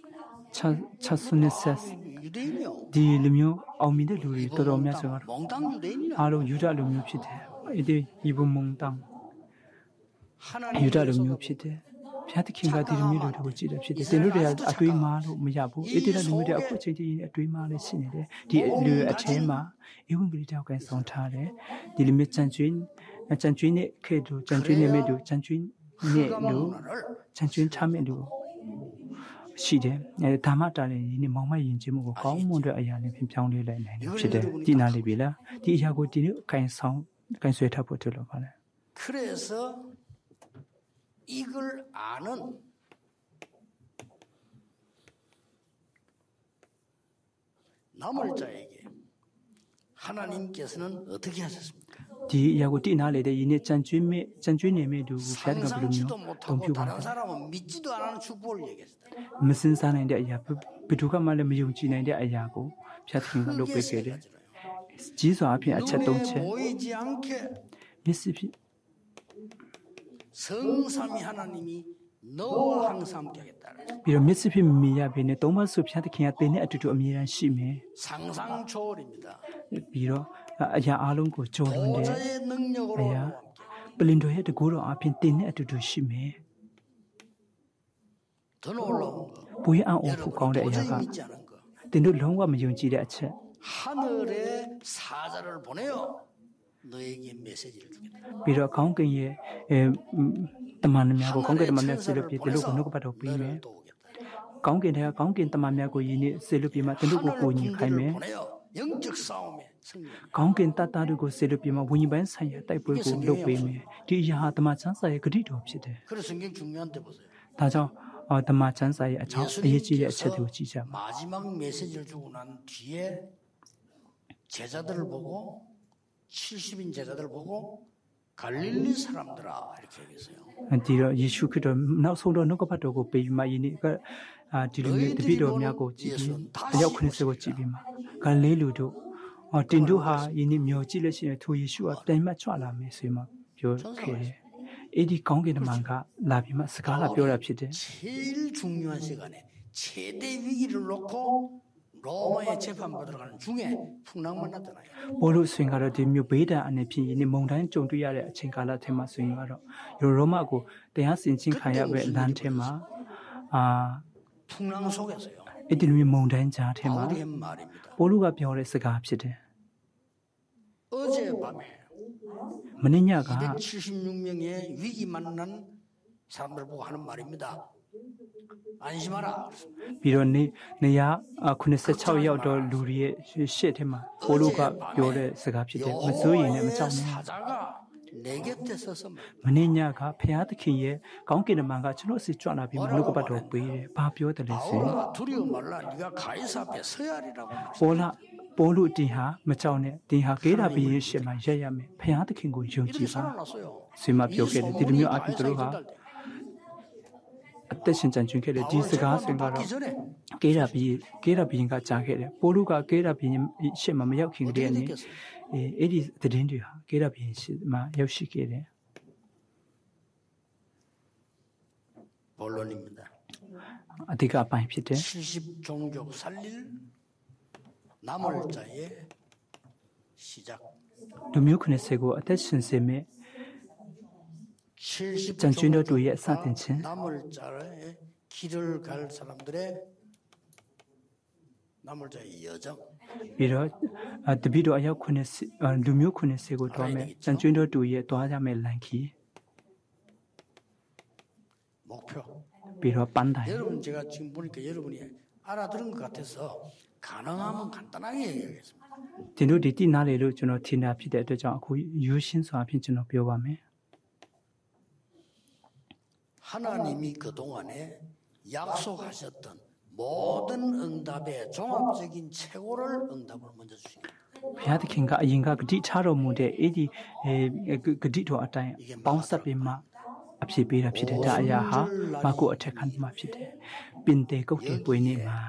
Speaker 2: 차순네스
Speaker 1: 유대인이요.
Speaker 2: ဒီလူမျိုးအောင်မြင်တဲ့လူတွေတော်တော်များဆိုတော့
Speaker 1: 몽땅 유대인이라.
Speaker 2: အားလုံးယူဒလူမျိုးဖြစ်တယ်အဲ့ဒီဟီဘမုန်တန်ယူဒလူမျိုးဖြစ်တယ်ဖျားသခင်ကဒီလူမျိုးတွေကိုကြည့်တယ်ဖြစ်တယ်တင်တို့တွေကအတွေးမားလို့မရဘူးအဲ့ဒီလူမျိုးတွေအခုချိန်ကြီးအတွေးမားလေးရှိနေတယ်ဒီလူအထဲမှာဧဝံဂေလိတောက်ကန်ဆောင်ထားတယ်ဒီလူမျိုးချန်ကျွင်းနဲ့ခေတူချန်ကျွင်းနဲ့မဲ့တူချန်ကျွင်းနဲ့လူချန်ကျွင်းထားမဲ့လူရှိတယ်ဒါမှတာလည်းဒီနေ့မောင်မယဉ်ကျေးမှုကိုကောင်းမွန်တဲ့အရာနဲ့ပြင်ပြောင်းလဲလိုက်နိုင်တယ်ဖြစ်တယ်ဒီနာလေးပြီလားဒီအရာကိုဒီနေ့ကန်ဆွဲထားဖို့တို့လို့ပါလဲ
Speaker 1: 그래서 이걸 아는 남을 자에게 하나님께서는 어떻게 하셨습니까?
Speaker 2: ဒီအရာကိုတိနာလေတဲ့ယင်းနဲ့ကြံကျွေးနေမဲ့သူကိုဖျားတယ်ကဘယ်လိုမျိုး
Speaker 1: 상상치도
Speaker 2: တုံ့
Speaker 1: 못하고
Speaker 2: ပြုပါ
Speaker 1: 다른
Speaker 2: လဲ
Speaker 1: 사람은 믿지도 않는 축복을 얘기했어요.
Speaker 2: မစင်စားနိုင်တဲ့အရာဘယ်သူကမှလည်းမယုံကြည်နိုင်တဲ့အရာကိုဖျားတယ်ကလုပ်ပေးခဲ့တယ်ကြီးစွာအဖြစ်အချက်၃
Speaker 1: 눈에
Speaker 2: ချက်
Speaker 1: 보이지 않게
Speaker 2: မျက်စိဖြင့်
Speaker 1: 성삼위 하나님이 너와 항상 함께 하겠다.
Speaker 2: ပြီးတော့မျက်စိဖြင့်မမြင်ရဘဲနဲ့သုံးပါးဆိုဖျားတယ်ခင်ကတင်းတဲ့အတူတူအမြဲတမ်းရှိမယ်
Speaker 1: 상상 초월입니다.
Speaker 2: ပြီးတော့အရာအလုံးကိုကြော်လွန်တယ်
Speaker 1: 보좌의 능력으로
Speaker 2: 야.
Speaker 1: 함께.
Speaker 2: ပလင်တော်ရဲ့တကူတော်အဖြစ်တင်းတဲ့အတူတူရှိမယ်
Speaker 1: 더 놀라운 거.
Speaker 2: ပူရအောင်ဖို့ကောင်းတဲ့အရာ
Speaker 1: 도저히
Speaker 2: က
Speaker 1: 믿지 않은 거.
Speaker 2: တင်းတို့လုံးဝမယုံကြည်တဲ့အချက်
Speaker 1: 하늘의 사자를 보내어 너에게 메시지를 주겠다.
Speaker 2: ပြီးတော့ကောင်းကင်ရဲ့တမန်များကိုကောင်းကင်တမန်များဆေလွတ်ပြီးတင်းတို့ကိုနှုတ်ကပတ်တော်ပေးမယ်
Speaker 1: 또 오겠다.
Speaker 2: ကောင်းကင်ထဲကကောင်းကင်တမန်များကိုယင်းနေ့ဆေလွတ်ပြီးမှတင်းတို့ကိုကိုညီခိုင်းမယ်
Speaker 1: 보내어 영적 싸움에 승리.
Speaker 2: ကောင်းကင်တတ်တာတို့ကိုဆေလွတ်ပြီးမှဝိညာဉ်ပိုင်းဆိုင်ရာတိုက်ပွဲကိုလုပ်ပေးမယ်ဒီအရာဟာတမန်ချမ်းစာရဲ့ဂတိတော်ဖြစ်တယ်
Speaker 1: 그래서 성경 중요한 데 보세요.
Speaker 2: ဒါကြောင့်တမန်ချမ်းစာရဲ့အကြောင်းအရေးကြီးတဲ့အချက်တွေကိုကြည့်ကြပါ
Speaker 1: 마지막 메시지를 주고 난 뒤에 제자들을 보고 70인 제자들을 보고 갈릴리 사람들아 이렇게 얘기했어요.
Speaker 2: ဒီတော့ယေရှုခရစ်တော်နောက်ဆုံးတော့နှုတ်ကပတ်တော်ကိုပေးပြီးမှယင်းနေ့ကဒီလိုမျိုးတပည့်တော်များကိုကြည့်ပြီးအယောက်90ကိုကြည့်ပြီးမှဂါလိလူတို့တင်တို့ဟာယင်းနေ့မျောကြည့်လို့ရှိရင်ထိုယေရှုကတိုင်မှချွလာမယ်ဆိုမှပြောခဲ့တယ်အဲ့ဒီကောင်းကင်တမန်ကလာပြီးမှစကားလာပြောတာဖြစ်တယ်
Speaker 1: 제일 중요한 시간에 최대 위기를 놓고 로마에 재판받으러 가는 중에 풍랑 만났잖아요.
Speaker 2: ဘောလို့ဆိုရင်ကတော့ဒီမျိုးဘေးဒဏ်အနေဖြင့်ယင်းနေ့မုန်တိုင်းကြုံတွေ့ရတဲ့အချိန်ကာလထဲမှာဆိုရင်ကတော့ရောမကိုတရားစင်ချင်းခံရပဲလမ်းထဲမှာ
Speaker 1: 풍랑 속에서요.
Speaker 2: အဲ့ဒီလိုမျိုးမုန်တိုင်းကြားထဲမှာ
Speaker 1: 바울이 한 말입니다.
Speaker 2: ဘောလို့ကပြောတဲ့စကားဖြစ်တယ်
Speaker 1: 어젯밤에
Speaker 2: မနေ့ညက
Speaker 1: 276명의 위기 만난 사람들 보고 하는 말입니다. 안심하라.
Speaker 2: ပြီးတော့နေရ96ရောက်တော့လူတွေရဲ့ရှေ့ထဲမှာဘောလို့ကပြောတဲ့စကားဖြစ်တယ်မစိုးရင်လည်းမကြောက်နဲ့
Speaker 1: 사자가 내 곁에 서서
Speaker 2: မနေ့ညကဖျားသခင်ရဲ့ကောင်းကင်တမန်ကကျွန်တော်စီကြွလာပြီးမလို့ကပတ်တော်ပေးတယ်ဘာပြောတယ်လဲဆိုရင်
Speaker 1: 바울아 두려워 말라. 네가 가이사 앞에 서야 하리라고.
Speaker 2: ဘောလို့တင်ဟာမကြောက်နဲ့တင်ဟာကေးတာဘီရဲ့ရှေ့မှာရက်ရမယ်ဖျားသခင်ကိုယုံကြည်
Speaker 1: 이렇게
Speaker 2: ပါ
Speaker 1: 살아났어요.
Speaker 2: ဆွေမပြောခဲ့တယ်ဒီလိုမျိုးအဖြစ်တို့ဟာအသက်ရှင်ကြံကျွင်ခဲ့တယ်ဒီစကားဆိုရင်ကတော့
Speaker 1: 받기 전에
Speaker 2: ကေးတာဘီရင်ကကြားခဲ့တယ်ပိုလူကကေးတာဘီရင်ရှေ့မှာမရောက်ခင်တည်းကနေအဲ့ဒီသတင်းတွေဟာကေးတာဘီရင်ရှေ့မှာရောက်ရှိခဲ့တယ်
Speaker 1: 본론입니다.
Speaker 2: အဓိကအပိုင်းဖြစ်တယ်
Speaker 1: 70종족 살릴 남을 자의 시작.
Speaker 2: လူမျိုး90ကိုအသက်ရှင်စေမဲ့
Speaker 1: 70종족
Speaker 2: 사든지.
Speaker 1: 남을 자의 길을 갈 사람들의 남을 자의 여정.
Speaker 2: ပြီးတော့တပည့်တော်အယောက်90လူမျိုး90ကိုတွားမယ်ကြံကျွင်းတော်တူရဲ့တွားကြမယ်လန်ခီ
Speaker 1: 목표.
Speaker 2: ပြီးတော့ပန်းတိုင်
Speaker 1: 여러분 제가 지금 보니까 여러분이 알아들은 것 같아서 가능하면 간단하게 얘기하겠습니다.
Speaker 2: တင်တို့ဒီတိနာလေလို့ကျွန်တော်ထင်တာဖြစ်တဲ့အတွက်ကြောင့်အခုယူရှင်းစွာဖြင့်ကျွန်တော်ပြောပါမယ်
Speaker 1: 하나님이 그동안에 약속하셨던 모든 응답의 종합적인 최고를 응답을 먼저 주십니다.
Speaker 2: ဘုရားသခင်ကအရင်ကဂတိချတော်မူတဲ့အဲ့ဒီဂတိတော်အတိုင်းပေါင်းစပ်ပြီးမှအဖြစ်ပေးတာဖြစ်တဲ့ဒါအရာဟာမကိုအထက်ခံမှာဖြစ်တယ်ပင်တေကုတ်တေပွေးနေမှာ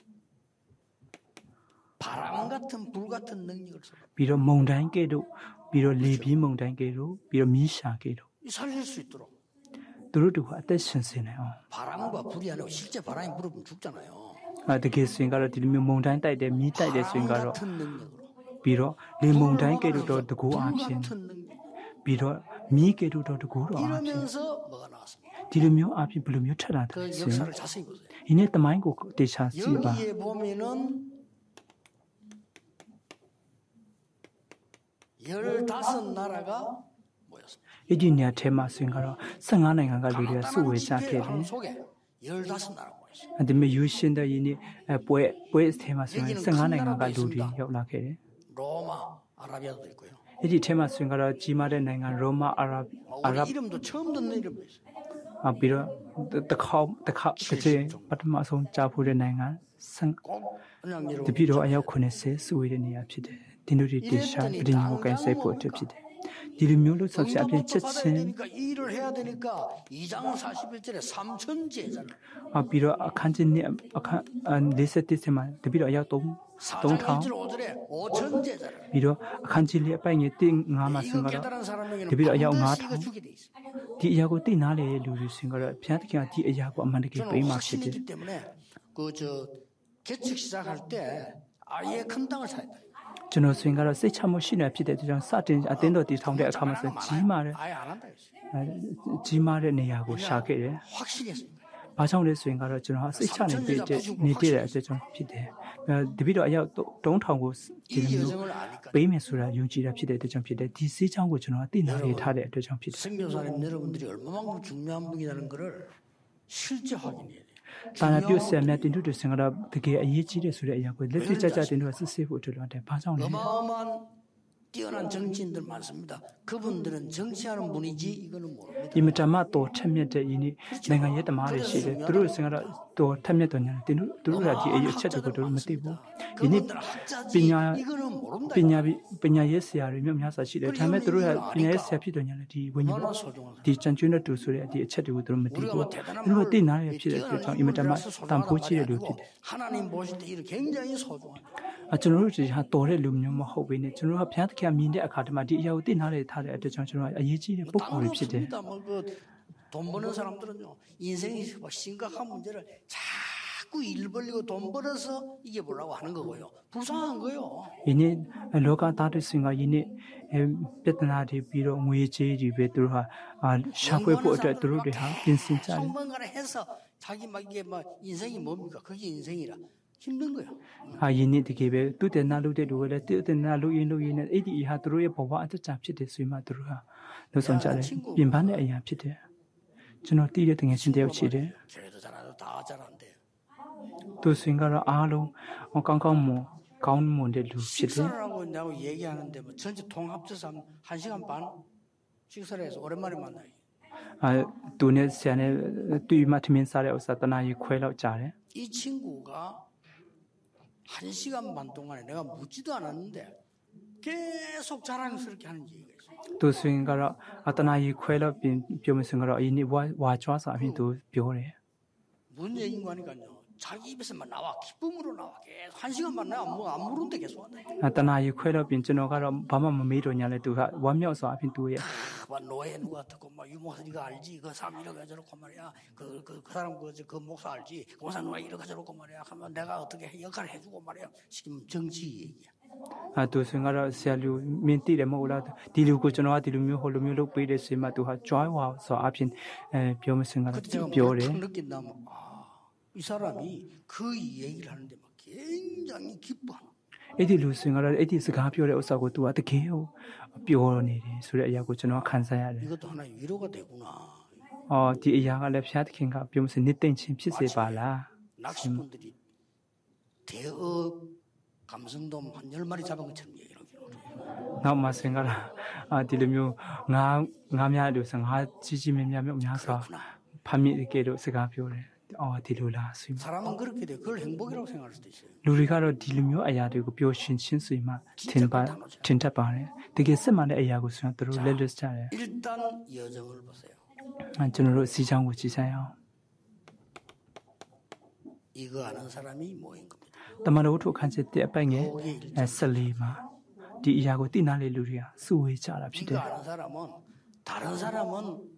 Speaker 1: 바람 같은 불 같은 능력을 써.
Speaker 2: ပြီးတော့မုန်တိုင်းကဲ့သို့ပြီးတော့လေပြင်းမုန်တိုင်းကဲ့သို့ပြီးတော့မီးရှာကဲ့သို့
Speaker 1: 살릴 수 있도록
Speaker 2: သူတို့တို့ကအသက်ရှင်စေနိုင်အောင်
Speaker 1: 바람과 불이 아니고 실제 바람이 불으면 죽잖아요.
Speaker 2: တကယ်ဆိုရင်ကတော့ဒီလိုမျိုးမုန်တိုင်းတိုက်တယ်မီးတိုက်တယ်ဆိုရင်
Speaker 1: 바람
Speaker 2: ကတော့
Speaker 1: 같은 능력으로
Speaker 2: ပြီးတော့လေမုန်တိုင်းကဲ့သို့တော့တကူ
Speaker 1: 불
Speaker 2: အားဖြင့်
Speaker 1: 같은 능력
Speaker 2: ပြီးတော့မီးကဲ့သို့တော့တကူတော့အားဖြင့်
Speaker 1: 이러면서 뭐가 나왔습니까?
Speaker 2: ဒီလိုမျိုးအားဖြင့်ဘယ်လိုမျိုးထက်လာတယ်
Speaker 1: 그
Speaker 2: ဆိုရင်
Speaker 1: 역사를 자세히 보세요.
Speaker 2: ဒီနေ့တမိုင်းကိုတေချာကြည့်ပါ
Speaker 1: 여기에 보면은 15나라가 모였습니다.
Speaker 2: အဲ့ဒီနေရာထဲမှာဆိုရင်ကတော့15နိုင်ငံကလူတွေကစုဝေးကြခဲ့တယ်
Speaker 1: 집회하는 속에 15나라 모였습니다.
Speaker 2: အဲ့ဒီမဲ့ယူရှင်တဲ့ယင်းနေ့ပွဲအထဲမှာဆိုရင်15နိုင်ငံကလူတွေရောက်လာခဲ့တယ်
Speaker 1: 로마, 아라비아도 있고요.
Speaker 2: အဲ့ဒီထဲမှာဆိုရင်ကတော့ကြီးမားတဲ့နိုင်ငံရောမအာရပ်
Speaker 1: 우리 이름도 처음 듣는 이름도 있어요.
Speaker 2: ပြီးတော့တစ်ခါကတဲ့ပထမဆုံးကြားဖို့တဲ့နိုင်ငံ
Speaker 1: 꼭 그냥
Speaker 2: တပည့်တော်အယောက်90စုဝေးတဲ့နေရာဖြစ်တယ်ဒီလိုတွေတေချာပြည်ကိုကန်ဆိုင်ဖို့အတွက်ဖြစ်တယ်ဒီလိုမျိုးလို့ဆိုချင်အပြင်ချက်ချင်း
Speaker 1: 되니까 일을 해야 되니까 2장 41절에 3천 제자를
Speaker 2: ပြီးတော့အခန်းကြီးနဲ့အခန်း47မှာတပည့်တော်အယောက်
Speaker 1: 4장
Speaker 2: 3000
Speaker 1: 1절 5절에 5천 제자를
Speaker 2: ပြီးတော့အခန်းကြီးလေးအပိုင်ငယ်5မှာဆို
Speaker 1: 이거
Speaker 2: တော့
Speaker 1: 깨달은 사람에게는
Speaker 2: တပည့်တော်အယောက်
Speaker 1: 반드시 이거
Speaker 2: 5000
Speaker 1: 주게 돼 있어요.
Speaker 2: ဒီအရာကိုသိနာလေလူတွေဆိုတော့ဘုရားသခင်ကဒီအရာကိုအမှန်တကယ်
Speaker 1: 저는
Speaker 2: ပေးမှဖြစ်တယ်
Speaker 1: 확신이기 때문에 그 개척 시작할 때 아예 큰 땅을 사야 돼.
Speaker 2: ကျွန်တော်ဆိုရင်ကတော့စိတ်ချမှုရှိနေဖြစ်တဲ့ကြောင့်စတင်အတင်းတော်တည်ထောင်တဲ့အခါမှာဆိုကြီးမားတဲ့
Speaker 1: 아예 안 한다 했어요.
Speaker 2: ကြီးမားတဲ့နေရာကိုရှာခဲ့တယ်
Speaker 1: 확신했습니다.
Speaker 2: ။ဘာကြောင့်လဲဆိုရင်ကတော့ကျွန်တော်စိတ်ချနေတဲ့နေတဲ့အတွက်ကြောင့်ဖြစ်တယ်။တပည့်တော်အယောက်3000ကိုဒီ
Speaker 1: 이
Speaker 2: လိုမျိုး
Speaker 1: 여정을 아니까
Speaker 2: ပေးမယ်ဆိုတာယုံကြည်တာဖြစ်တဲ့အတွက်ကြောင့်ဖြစ်တယ်။ဒီစေးချောင်းကိုကျွန်တော်သိနာရထားတဲ့အတွက်ကြောင့်ဖြစ်တယ်
Speaker 1: 선교사님 여러분들이 얼마만큼 중요한 분이라는 거를 실제 확인해야 돼요.
Speaker 2: ။ဒါနာပြုဆရာမြတ်တင်တို့ဆိုရင်ကတော့တကယ်အရေးကြီးတဲ့ဆိုတဲ့အရာကိုလက်တွေ့ကျကျတင်တို့စစ်ဆေးဖို့အတွက်လိုတယ်။ဘာကြောင့်လဲ
Speaker 1: 어마어마한 뛰어난 정치인들 많습니다. 그분들은 정치하는 분이지 이거는 모릅니다.
Speaker 2: ဒီမတမတော်ထက်မြက်တဲ့ယင်းနိုင်ငံရဲ့တမားတွေရှိတယ်။သူတို့ဆိုရင်ကတော့တော်ထက်မြက်တော်ညာတင်တို့ကဒီအရေးအချက်တွေကိုတို့မသိဘူး။ဒီနေ့
Speaker 1: 그분들은 학자지
Speaker 2: 비냐-
Speaker 1: 이거는 모른다.
Speaker 2: ပညာရေးဆရာတွေများများစွာရှိတယ်။ဒါပေမဲ့သူတို့ကပညာရေးဆရာဖြစ်တော်ညာလေဒီဝိညာဉ်
Speaker 1: 얼마나 소중한
Speaker 2: ဒီကြံကျွန်းတဲ့သူဆိုတဲ့ဒီအချက်တွေကိုသူတို့မသိ
Speaker 1: 우리가
Speaker 2: ဘူး
Speaker 1: 뭐 대단한
Speaker 2: သူတို့သိနာရ
Speaker 1: 이
Speaker 2: ဖြစ်တဲ့အတွက်
Speaker 1: 뛰어난
Speaker 2: ကြောင့်အင်မတန်မှ
Speaker 1: 인물이라서
Speaker 2: တန်
Speaker 1: 소중하다는
Speaker 2: ဖိုးကြီး
Speaker 1: 말이
Speaker 2: တဲ့လူ
Speaker 1: 아니고
Speaker 2: ဖြစ်တယ်
Speaker 1: 하나님 보실 때 이를 굉장히 소중한
Speaker 2: ကျွန်တော်တို့ဒီဟာတော်တဲ့လူမျိုးမဟုတ်ဘဲနဲ့ကျွန်တော်တို့ကဘုရားသခင်မြင်တဲ့အခါတည်းမှာဒီအရာကိုသိနာရထားတဲ့အတွက်ကြောင့်ကျွန်တော်ကအရေးကြီးတဲ့ပုံပေါ်တွေဖြစ်တယ်
Speaker 1: 없습니다. 뭐그돈 버는 사람들은요 인생이 뭐 심각한 문제를 자꾸 일 벌리고 돈 벌어서 이겨보려고 하는 거고요. 불쌍한 거요.
Speaker 2: ဒီနေ့လောကသားတွေစင်ကယနေ့ပြဿနာတွေပြီးတော့ငွေကြေးတွေပဲသူတို့ဟာရှာဖွေဖို့အတွက်သူတို့တွေဟာပြင်ဆင်ကြတယ်
Speaker 1: 성번간에 해서 자기 막 이게 막 인생이 뭡니까? 그게 인생이라 힘든 거예요.
Speaker 2: ဟာယနေ့တကယ်ပဲသူတဲ့နာလို့တဲ့လူကလည်းသူတဲ့နာလို့ရင်နဲ့အဲ့ဒီဟာသူတို့ရဲ့ဘဝအတ္တချဖြစ်တယ်ဆိုမှသူတို့ဟာလို့ဆုံးကြတယ်ပြင်ပန်းတဲ့အရာဖြစ်တယ်ကျွန်တော်တည်တဲ့တကယ်ချင်းတယောက်ရှိတယ်
Speaker 1: 교회도 잘하고 다 잘한대.
Speaker 2: သူစင်ကတော့အားလုံးကောင်းကောင်းမွန်ကောင်းမွန်တဲ့လူဖြစ်တယ်
Speaker 1: 식사를 하고 내가 얘기하는데 뭐 전체 통합해서 한 1시간 반 식사를 해서 오랜만에 만나요.
Speaker 2: သူနဲ့ဆရာနဲ့တွေ့မှထမင်းစားတဲ့ဥစ္စာတနာကြီးခွဲလောက်ကြာတယ်
Speaker 1: 이 친구가 1시간 반 동안에 내가 묻지도 않았는데 계속 자랑스럽게 하는 얘기가 있어요.
Speaker 2: သူစင်ကတော့တနာကြီးခွဲလောက်ပြင်ပြောမစင်ကတော့အရင်ဝါချွားစာအပြင်သူပြောတယ်
Speaker 1: 뭔 얘기인가 하니까요. 자기 입에서만 나와 기쁨으로 나와 계속 1시간만 나와 뭐 안 물은데 계속 한다.
Speaker 2: တနာရီခွဲတော့ပြင်ကျွန်တော်ကတော့ဘာမှမမေးတော့ညာလဲသူကဝမ်းမြောက်စွာအပြင်သူရဲ့
Speaker 1: 막 노예 누가 듣고 막 유목사 네가 알지 그 사람 이렇게 저렇고 말이야 그 사람 그 목사 알지 그 목사 누가 이렇게 저렇고 말이야 하면 내가 어떻게 역할을 해주고 말이야 지금 정치 얘기야.
Speaker 2: သူဆိုရင်ကတော့ဆရာလူမင်းသိတယ်မဟုတ်လားဒီလူကိုကျွန်တော်ကဒီလိုမျိုးဟိုလိုမျိုးလုပ်ပေးတဲ့ဆိုမှသူဟာ joy wow ဆိုအပြင်ပြောမစင်ကတော့
Speaker 1: 그때 제가
Speaker 2: ပြောတယ်
Speaker 1: 딱 느낀다면 이 사람이 그 얘기를 하는데 막 굉장히 기뻐하는.
Speaker 2: အဲ့ဒီလူဆိုရင်ကတော့အဲ့ဒီစကားပြောတဲ့ဥစ္စာကိုသူကတကယ်ကိုပြောနေတယ်ဆိုတဲ့အရာကိုကျွန်တော်ခံစားရတယ်
Speaker 1: 이것도 하나의 위로가 되구나.
Speaker 2: ဒီအရာကလည်းဖျားသခင်ကပြောမစင်နှစ်သိမ့်ချင်းဖြစ်စေပါလား
Speaker 1: 낚시꾼들이 대어 감성돔 한 10마리 잡은 것처럼 얘기를 하기로 그래요.
Speaker 2: နောက်မှဆိုရင်ကတော့ဒီလိုမျိုးငါများလို့ဆိုငါကြီးကြီးမြတ်မြတ်များစွာ
Speaker 1: 그렇구나.
Speaker 2: ဖမ်းမိတဲ့လို့စကားပြောတယ်ဒီလိုလားဆိုရင်
Speaker 1: 사람은 그렇게 돼. 그걸 행복이라고 생각할 수도 있어요.
Speaker 2: လူတွေကတော့ဒီလိုမျိုးအရာတွေကိုပြောရှင်ချင်းဆိုမှထင်တတ်ပါတယ်တကယ်စစ်မှန်တဲ့အရာကိုဆိုရင်သူတို့လက်လွတ်ကြတယ်
Speaker 1: 일단 여정을 보세요.
Speaker 2: ကျွန်တော်တို့စီချောင်းကိုကြည့်ဆိုင်အောင်
Speaker 1: 이거 아는 사람이 모인 겁니다.
Speaker 2: တမန်တော်တို့ခန်းချက်တဲ့အပိုင်ငယ်
Speaker 1: 거기에 일단
Speaker 2: 14မှာဒီအရာကိုသိနာလေလူတွေကစုဝေးကြတာဖြစ်တယ်
Speaker 1: 이거 아는 사람은 다른 사람은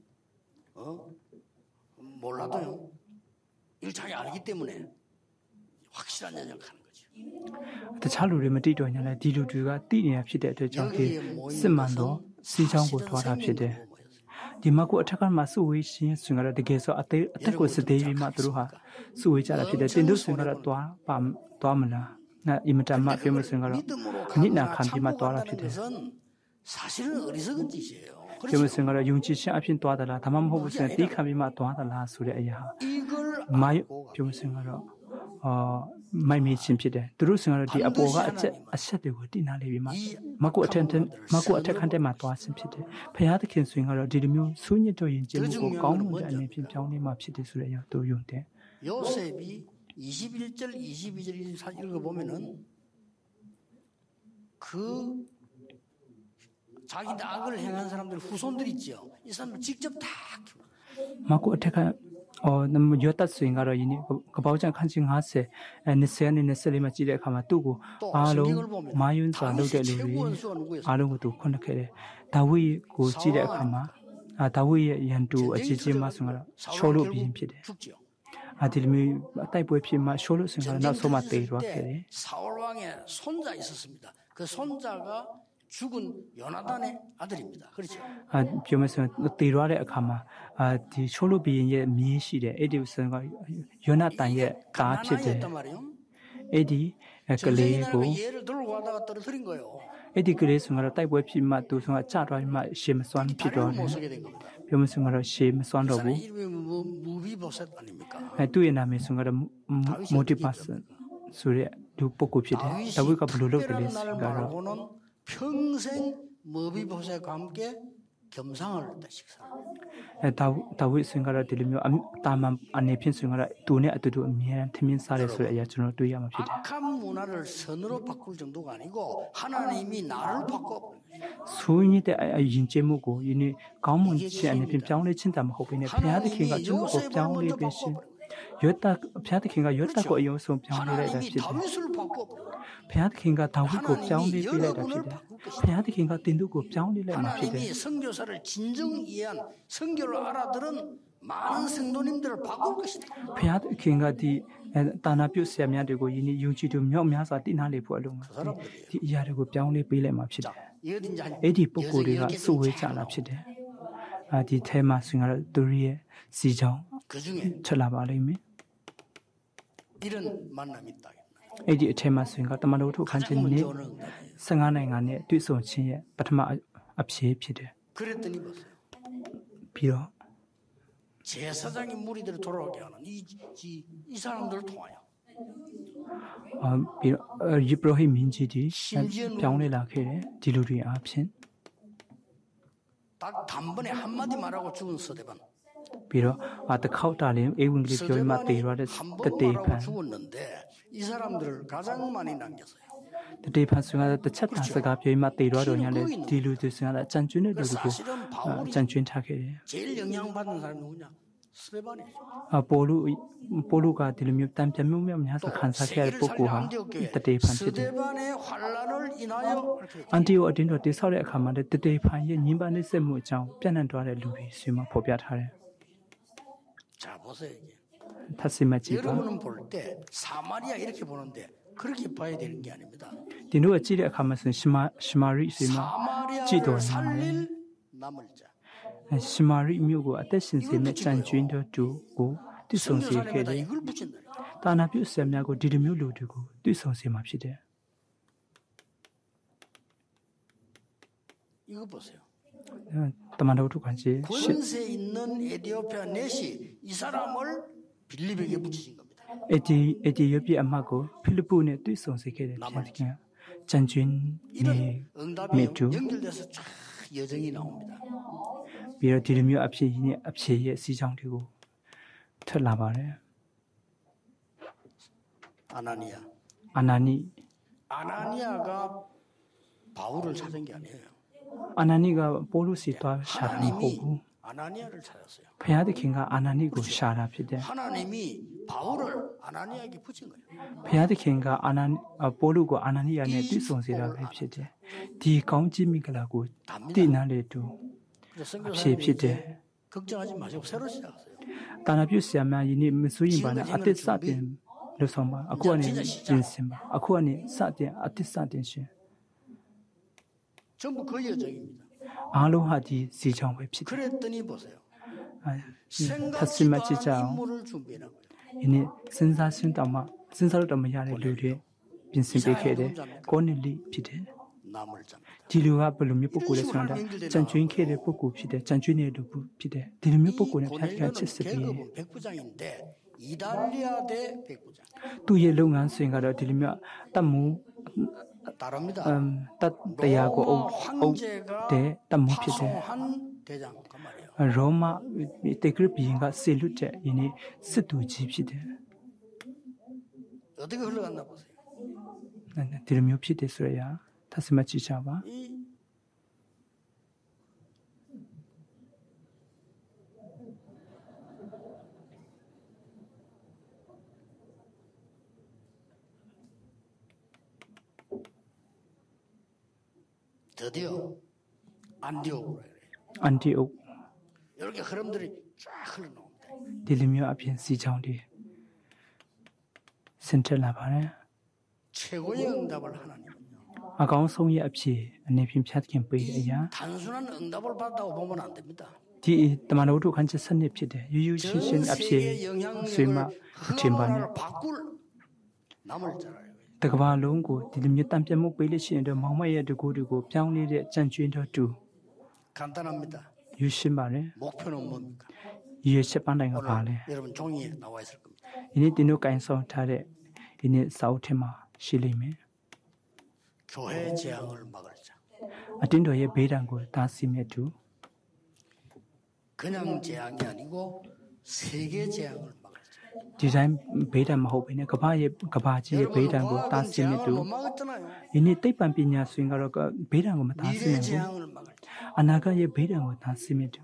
Speaker 1: 몰라도요. 이걸 자기 알기 때문에 확실한 여정을 가는 거죠.
Speaker 2: တခြားလူတွေမသိတော့ညာလဲဒီလူတွေကသိနေတာဖြစ်တဲ့အတွက်ကြောင့်ဒီ
Speaker 1: 여기에 모인
Speaker 2: စစ်မှန်
Speaker 1: 것은
Speaker 2: တော့စီချောင်းကို
Speaker 1: 사실은
Speaker 2: ထွားတာဖြစ်တယ်
Speaker 1: 생명으로 모였어요.
Speaker 2: ဒီမှာကိုအထက်ကမှစုဝေးရှင်ဆိုရင်ကတော့တကယ်ဆိုအသက်ကိုစသေးပြီးမှသူတို့ဟာစုဝေးကြတာဖြစ်တယ်တင်တို့ဆိုရင်ကတော့သွားမလားအင်မတန်မှပြောမဆိုရင်ကတော့
Speaker 1: 믿음으로
Speaker 2: 니나
Speaker 1: 가거나
Speaker 2: 감기만
Speaker 1: 참고
Speaker 2: 떠라
Speaker 1: 간다는
Speaker 2: 피대.
Speaker 1: 것은 사실은 어리석은 짓이에요.
Speaker 2: ပြောမ
Speaker 1: 그렇죠?
Speaker 2: ဆိုရင်ကတော့ယုံကြည်ခြင်းအဖြစ်သွားသလားဒါမှမဟုတ်ဘူးဆိုရင်တိခံပြီးမှသွားသလားဆိုတဲ့အရာ
Speaker 1: 이걸
Speaker 2: မိုင်း
Speaker 1: 알고
Speaker 2: ပြောမစင်ကတော့မိုင်းမေးခြင်းဖြစ်တယ်သူတို့ဆိုရင်ကတော့ဒီအပေါ်ကအချက်တွေကိုတိနာလေးပြီးမှမကုအထက်ခန့်တဲ့မှာသွားခြင်းဖြစ်တယ်ဖခင်သခင်ဆိုရင်ကတော့ဒီလိုမျိုးဆူးညစ်တော့ရင်ကျင့်မှုကိုကောင်းမွန်တဲ့အနေဖြင့်ပြောင်းလဲမှဖြစ်တယ်ဆိုတဲ့အရာသူယုံတယ်
Speaker 1: 요셉이 21절 22절 읽어보면은 그 자기 악을 행한 사람들 후손들 있죠. 이 사람들 직접 다 키워.
Speaker 2: မကုအထက်ကနမရတတ်ဆိုရင်ကတော့ယင်းကပောက်ချန်ခန်းချင်း5020နဲ့24မှာကြည့်တဲ့အခါမှာသူ့ကို
Speaker 1: 또
Speaker 2: အားလုံး
Speaker 1: 성경을 보면
Speaker 2: မာယွန်းစွာလုပ်တဲ့လူ
Speaker 1: 당시
Speaker 2: တွေ
Speaker 1: 최고 원수가 누구였어요?
Speaker 2: အားလုံးကိုသူခွင့်ခဲ့တယ်ဒါဝိကိုကြည့်တဲ့အခါမှာဒါဝိရဲ့ရန်သူအကြီးကြီးမှဆိုတော့ရှောလို့ပြီးရင်ဖြစ်တယ်
Speaker 1: 죽지요.
Speaker 2: ဒီလိုမျိုးအတိုက်ပွဲဖြစ်မှရှောလို့ဆိုတော့နောက်ဆုံးမှတေသွားခဲ့တယ်
Speaker 1: 사울 왕의 손자 있었습니다. 그 손자가 죽은 요나단의 아들입니다. 그렇죠?
Speaker 2: ပြောမယ်ဆိုရင်တေသွားတဲ့အခါမှာဒီရှောလို့ပြီးရင်ရဲ့မြေးရှိတယ်အဲ့ဒီဆိုရင်ယောနတန်ရဲ့သားဖြစ်တယ်
Speaker 1: 가나안이었단 말이에요.
Speaker 2: အဲ့ဒီကလေးကို
Speaker 1: 전쟁이 얘를 들고 가다가 떨어뜨린 거예요.
Speaker 2: အဲ့ဒီကလေးဆိုတော့တိုက်ပွဲဖြစ်မှသူဆိုကြသွားပြီးမှရှေမစွမ်းဖြစ်တော့
Speaker 1: 다리를
Speaker 2: တယ်
Speaker 1: 못 서게 된 겁니다.
Speaker 2: ပြောမယ်ဆိုတော့ရှေမစွမ်းတော့
Speaker 1: 그
Speaker 2: ဘူး
Speaker 1: 사람 이름이 무비보셋 아닙니까?
Speaker 2: သူ့ရဲ့နာမည်ဆိုတော့ motivation ဆိုတဲ့လူပုဂ္ဂိုလ်ဖြစ်တယ်ဒါဝိကဘယ်လိုလုပ်တယ်လဲ
Speaker 1: 특별한
Speaker 2: ဆို
Speaker 1: 날
Speaker 2: တော့
Speaker 1: 말고는 평생 무비보셋과 함께 겸상을 했다 식사.
Speaker 2: ဒါဝိဆိုရင်ကတော့ဒီလိုမျိုးတာမန်အနေဖြင့်ဆိုရင်ကတော့သူနဲ့အတူတူအမြဲတမ်းထမင်းစားတယ်ဆိုတဲ့အရာကျွန်တော်တွေ့ရမှာဖြစ်တယ်
Speaker 1: 악한 문화를 선으로 바꿀 정도가 아니고 하나님이 나를 바꿔.
Speaker 2: ဆိုရင်တဲ့အရင်ကျမှုကိုယနေ့ကောင်းမွန်ခြင်းအနေဖြင့်ပြောင်းလဲခြင်းတာမဟုတ်ဘဲနဲ့ဘုရားသခင်ကကျွန်တော်ကိုပြောင်းလဲပေးရှင်ယောသဘုရားသခင်ကယောသကိုအယုံဆုံးပြောင်းလဲလိုက်တာ
Speaker 1: 하나님이
Speaker 2: ဖြစ်တယ်
Speaker 1: 다윗을 바꿔.
Speaker 2: ဘုရားသခင်ကဒါဝိကိုပြောင်းလဲပေးလိုက်တာဖြစ်တယ်ဘုရားသခင်ကတင်သူကိုပြောင်းလဲလိုက်မှာဖြစ်တယ်
Speaker 1: 하나님이 선교사를 진정 이해한 선교를 알아들은 많은 성도님들을 바꿀 것이다.
Speaker 2: ဘုရားသခင်ကဒီတာနာပြုဆရာများတွေကိုယနေ့ယုံကြည်သူမြောက်များစွာတည်နာလေဖို့အလုံးဒီအရာတွေကိုပြောင်းလဲပေးလိုက်မှာဖြစ်တယ်
Speaker 1: 어딘지 한
Speaker 2: အဲ့ဒီပုဂ္ဂိုလ်တွေက
Speaker 1: 여정이
Speaker 2: စုဝေးကြတာဖြစ်တယ်ဒီထဲမှာဆိုရင်ကတော့သူရဲ့စီချောင်း
Speaker 1: 그 중에
Speaker 2: ထွက်လာပါလိမ့်မယ်
Speaker 1: 이런 만남이 있다.
Speaker 2: အဲ့ဒီအထဲမှာဆိုရင်ကတမန်တော်ထုတ်ခန်းခြင်း
Speaker 1: 가장
Speaker 2: နဲ့
Speaker 1: 먼저 오는 응답이에요.
Speaker 2: 15နိုင်ငံနဲ့တွေ့ဆုံခြင်းရဲ့ပထမအဖြစ်ဖြစ်တယ်
Speaker 1: 그랬더니 보세요.
Speaker 2: ပြီးတော့
Speaker 1: 제사장이 무리들을 돌아오게 하는 이 사람들을 통하여
Speaker 2: ပြီးတော့ယေဘရဟိမင်းကြီးဒီပြောင်းလဲလာခဲ့တယ်ဒီလူတွေအားဖြင့်
Speaker 1: 딱 단번에 한마디 말하고 죽은 서대반.
Speaker 2: ပြီးတော့တခေါက်တာလင်းအေဝံဂေလိပြောမှတေရတဲ့
Speaker 1: 한
Speaker 2: တတေ
Speaker 1: 번도
Speaker 2: ဖန်
Speaker 1: 말하고 죽었는데 이 사람들을 가장 많이 남겼어요.
Speaker 2: တတေဖန်ဆိုရတဲ့တစ်ချက်တာစကားပြောမှတေရတော့ညာလေဒီလူတွေဆိုရတဲ့အကြံကျွန်းတဲ့လူတွေကို
Speaker 1: 사실은 바울이
Speaker 2: ကြံကျွန်းထားခဲ့တယ်
Speaker 1: 제일 영향받는 사람이 누구냐? 스데반이죠.
Speaker 2: ပိုလုကဒီလိုမျိုးတံပြတ်မှုများစွာခံစားခဲ့ရတဲ့ပုဂ္ဂိုလ်ဟာတတေဖန်ဖြစ်တယ်
Speaker 1: 스데반의 환란을 인하여 이렇게
Speaker 2: အန်တီယိုအတင်းတော်တိဆောက်တဲ့အခါမှာတတေဖန်ရဲ့ညင်ပန်းနှိစက်မှုအကြောင်းပြန့်နှံ့သွားတဲ့လူတွေဆွေးမှာဖော်ပြထားတယ်
Speaker 1: 자 보세요 이게.
Speaker 2: ထပ်စိမကြည့်ပါ
Speaker 1: 여러분은 볼 때 사마리아 이렇게 보는데 그렇게 봐야 되는 게 아닙니다.
Speaker 2: ဒီတို့ကကြည့်တဲ့အခါမှာဆိုရှမာရိဆွေမှာကြည့်တော်
Speaker 1: 사마리아를
Speaker 2: နေတယ်
Speaker 1: 살릴 남을 자.
Speaker 2: ရှမာရိမြို့ကိုအသက်ရှင်စေမဲ့ကြံကျွင်းတော်သူကိုတည်ဆုံစေခဲ့
Speaker 1: 성교사님에다
Speaker 2: တယ်
Speaker 1: 이걸 붙인다.
Speaker 2: တာနာပြုဆရာများကိုဒီလိုမျိုးလူတွေကိုတည်ဆုံစေမှာဖြစ်တယ်
Speaker 1: 이거 보세요.
Speaker 2: တမန်တော်တို့ကကြီး
Speaker 1: 권세 있는 에티오피아 넷이 이 사람을 빌립에게 붙이신 겁니다.
Speaker 2: အတီယိုပီအမတ်ကိုဖိလိပ္ပုနဲ့တည်ဆုံစေခဲ့တယ်ဖြစ်တယ်ကြံကျွင်းနေ
Speaker 1: 이런 응답이
Speaker 2: 메투.
Speaker 1: 연결돼서 쫙 여정이 나옵니다.
Speaker 2: ပြီးတော့ဒီလိုမျိုးအဖြစ်နဲ့အဖြစ်ရဲ့စီဆောင်တွေကိုထွက်လာပါတယ်
Speaker 1: 아나니아.
Speaker 2: အာနာနိ
Speaker 1: 아나니아가 바울을 찾은 게 아니에요.
Speaker 2: အာနာနိကပိုလုစီသွားရှာတာမဟုတ်
Speaker 1: 하나님이
Speaker 2: ဘူး
Speaker 1: 아나니아를 찾았어요.
Speaker 2: ဖခင်သခင်ကအာနာနိကိုရှာတာဖြစ်တယ်
Speaker 1: 하나님이 바울을 아나니아에게 붙인 거예요.
Speaker 2: ဖခင်သခင်ကအာနာပိုလုကိုအာနာနိယာနဲ့တည်ဆုံစေတာပဲဖြစ်တယ်ဒီကောင်းကြီးမိဂလာကိုတည်နာလေတူ
Speaker 1: 그래서
Speaker 2: 앞이
Speaker 1: 선교사님이
Speaker 2: ဖြစ်တယ်
Speaker 1: 이제 걱정하지 마시고 새로 시작하세요.
Speaker 2: တာနာပြုဆရာများယနေ့မစိုးရင်ပါနဲ့အသက်စတင်လို့ဆောင်ပါအခုကနေပြင်ဆင်ပါအခုကနေစတင်အသက်စတင်ရှင်
Speaker 1: 전부 그 여정입니다.
Speaker 2: အားလုံးဟာဒီစီချောင်းပဲဖြစ်တယ်
Speaker 1: 그랬더니 보세요.
Speaker 2: ထပ်စင်မကြည့်ကြ
Speaker 1: 생각지도
Speaker 2: အောင်
Speaker 1: 않은 인물을 준비해 놨고요.
Speaker 2: ဒီနေ့စဉ်းစားရှင်းတောင်မှစဉ်းစားလို့တော့မရတဲ့လူတွေပြင်ဆင်ပေးခဲ့တယ်ကိုနေလီဖြစ်တယ်
Speaker 1: 남을 잡니다.
Speaker 2: ဒီလူကဘယ်လိုမျိုးပုံကိုယ်လဲဆိုတာကြံကျွင်းခဲ့တဲ့ပုံကိုယ်ဖြစ်တယ်ကြံကျွင်းနေတဲ့လူဖြစ်တယ်ဒီလိုမျိုးပုံကိုယ်နဲ့ဖျက်ခါချစ်စစ်ပြီး
Speaker 1: 계급은 백부장인데 이달리아 대 백부장
Speaker 2: သူ့ရဲ့လုပ်ငန်းစဉ်ကတော့ဒီလိုမျိုးတတ်မှု
Speaker 1: 다릅니다.
Speaker 2: တတ်တရားကိုအုပ်
Speaker 1: 황제가
Speaker 2: တဲ့တတ်မှုဖြစ်တယ်
Speaker 1: 파송한 대장 그 말이에요.
Speaker 2: ရောမတေဂရဘီရင်ကဆေလွတ်တဲ့ယနေ့စစ်သူကြီးဖြစ်တယ်
Speaker 1: 어떻게 흘러갔나 보세요.
Speaker 2: ဒီလိုမျိုးဖြစ်တယ်ဆိုရထပ်စမကြည့်ချပါ
Speaker 1: 이 드디어 안디옥으로 그래요.
Speaker 2: အန်တီအုပ်
Speaker 1: 이렇게 흐름들이 쫙 흘러나옵니다.
Speaker 2: ဒီလိုမျိုးအပြင်စီချောင်းတွေစင်တက်လာပါတယ်
Speaker 1: 최고의 응답을 하나님은요.
Speaker 2: အကောင်းဆုံးရဲ့အဖြစ်အနေဖြင့်ဖြတ်ခင်ပေးတဲ့အရာ
Speaker 1: 단순한 응답을 받았다고 보면 안 됩니다.
Speaker 2: ဒီတမန်တော်တို့ခန်းချက်စနစ်ဖြစ်တယ်ယူယူရှင်းရှင်း
Speaker 1: 전
Speaker 2: အဖြစ်
Speaker 1: 세계의
Speaker 2: ဆွေးမ
Speaker 1: 영향력을
Speaker 2: ထင်ပါနဲ့
Speaker 1: 흐름을 바꿀 남을 자라요.
Speaker 2: တကဘာလုံးကိုဒီလိုမျိုးတံပြတ်မှုပေးလို့ရှိရင်တော့မောင်မရဲ့တကူတွေကိုပြောင်းနေတဲ့ကြံကျွင်းတော်တူ
Speaker 1: 간단합니다.
Speaker 2: ယူရှင်းပါတယ်
Speaker 1: 목표는 뭡니까?
Speaker 2: ရည်ချက်ပန်းတိုင်းကပါလဲ
Speaker 1: 오늘 여러분 종이에 나와 있을 겁니다.
Speaker 2: ဒီနေ့တင်းတို့ကင်ဆောင်ထားတဲ့ဒီနေ့စာအုပ်ထဲမှာရှိလိမ့်မယ်
Speaker 1: 교회 재앙을 막을 자.
Speaker 2: အတင်းတော်ရဲ့ဘေးဒဏ်ကိုတားဆီးမြတ်သူ
Speaker 1: 그냥 재앙이 아니고 세계 재앙을 막을 자.
Speaker 2: ဒီတိုင်းဘေးဒဏ်မဟုတ်ဘဲနဲ့ကဘာကြီးရဲ့ဘေးဒဏ်ကိုတားဆီးမြတ်သူ
Speaker 1: 재앙을 못 막았잖아요.
Speaker 2: ဒီနေ့တိတ်ပံပညာဆွေးကတော့ဘေးဒဏ်ကိုမတားဆီး
Speaker 1: 미래
Speaker 2: နိုင်ဘူး
Speaker 1: 재앙을 막을 자.
Speaker 2: အနာဂတ်ရဲ့ဘေးဒဏ်ကိုတားဆီးမြတ်သူ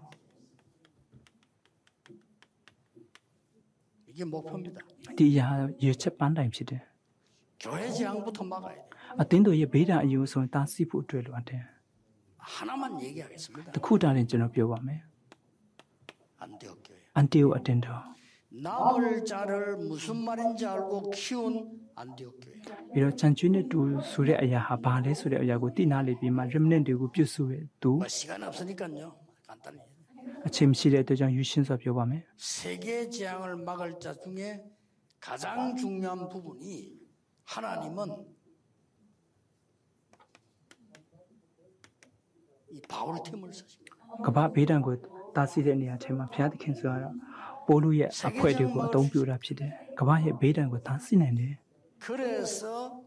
Speaker 1: 이게 목표입니다.
Speaker 2: ဒီအရာရည်ချက်ပန်းတိုင်းဖြစ်တယ်
Speaker 1: 교회 재앙부터 막아야 돼요.
Speaker 2: အတင်းတော်ရဲ့ဘေးဒဏ်အယူဆုံးတားဆီးဖို့အတွက်လိုအပ်တယ်
Speaker 1: 하나만 얘기하겠습니다.
Speaker 2: တခုတားရင်ကျွန်တော်ပြောပါမယ်
Speaker 1: 안디옥 교회.
Speaker 2: အန်တီယိုအတင်းတော်
Speaker 1: 남을 자를 무슨 말인지 알고 키운 안디옥 교회.
Speaker 2: ပြီးတော့ချန်ကျွင်းတဲ့တူဆိုတဲ့အရာဟာဘာလဲဆိုတဲ့အရာကိုသိနာလေပြီးမှ remnant တွေကိုပြုစုရဲ့သူ
Speaker 1: 뭐 시간 없으니까요. 간단히.
Speaker 2: အချိန်မရှိတဲ့အတွက်ကြောင့်ယူရှင်းစွာပြောပါမယ်
Speaker 1: 세계 재앙을 막을 자 중에 가장 중요한 부분이 하나님은 이 바울 팀을 쓰십니다.
Speaker 2: ကမ္ဘာဘေးဒဏ်ကိုတားဆီးတဲ့နေရာထဲမှာဘုရားသခင်ဆိုတော့ပိုးလူရဲ့အဖွဲ့တွေကိုအသုံးပြုတာဖြစ်တယ်ကမ္ဘာရဲ့ဘေးဒဏ်ကိုတားဆီးနိုင်တယ်
Speaker 1: 그래서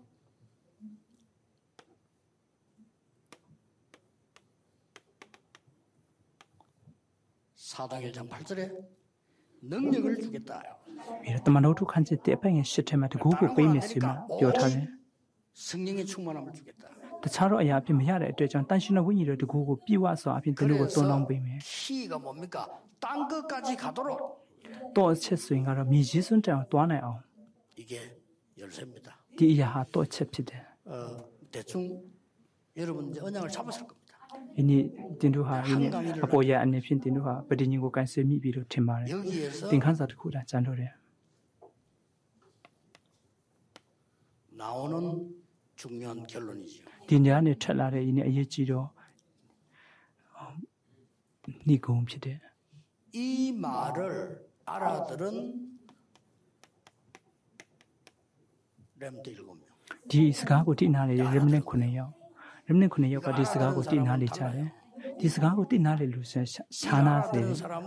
Speaker 1: 사도행 1장 8절에 능력을 주겠다.
Speaker 2: ပြီးတော့တမန်တော်တို့ခန်းချက်တဲ့အပိုင်းရဲ့ရှစ်ထဲမှာတကူကိုပေးမယ်ဆိုမှပြောထားတယ်
Speaker 1: 성령의 충만함을 주겠다.
Speaker 2: တခြားတော့အရာအဖြစ်မရတဲ့အတွက်ကြောင့်တန်ရှင်တော်ဝိညာဉ်တော်တကူကိုပြည့်ဝစွာအဖြစ်သူတို့ကိုတွန်းလောင်းပေးမယ်
Speaker 1: 키가 뭡니까? 땅 끝까지 가도록
Speaker 2: တော့အချက်ဆိုရင်ကတော့မြေကြီးစွန်းတောင်တွားနိုင်အောင်
Speaker 1: 이게 열쇠입니다.
Speaker 2: ဒီအရာဟာတော့အချက်ဖြစ်တယ်
Speaker 1: 대충 여러분 이제 언약을 잡았을 겁니다.
Speaker 2: ဒီနေ့တင်တို့ဟာဒီနေ့အပေါ်ရအနေဖြင့်တင်တို့ဟာပဋိညာဉ်ကိုကန်ဆယ်မိပြီလို့ထင်ပါတယ်
Speaker 1: 여기에서
Speaker 2: သင်ခန်းစာတစ်ခုဒါကျန်တော့တယ်
Speaker 1: 나오는 중요한 결론이죠.
Speaker 2: ဒီနေရာနဲ့ထက်လာတဲ့ဒီနေ့အရေးကြီးတော့ဒီကုန်းဖြစ်တယ်
Speaker 1: 이 말을 알아들은 렘드 7명.
Speaker 2: ဒီစကားကိုတိနာလေရမနစ်9ယောက်ရမနစ်9ယောက်ကဒီစကားကိုတိနာလေကြတယ်ဒီစကားကိုတိနာလေလို့ရှာနာစေ
Speaker 1: 알아들은 사람은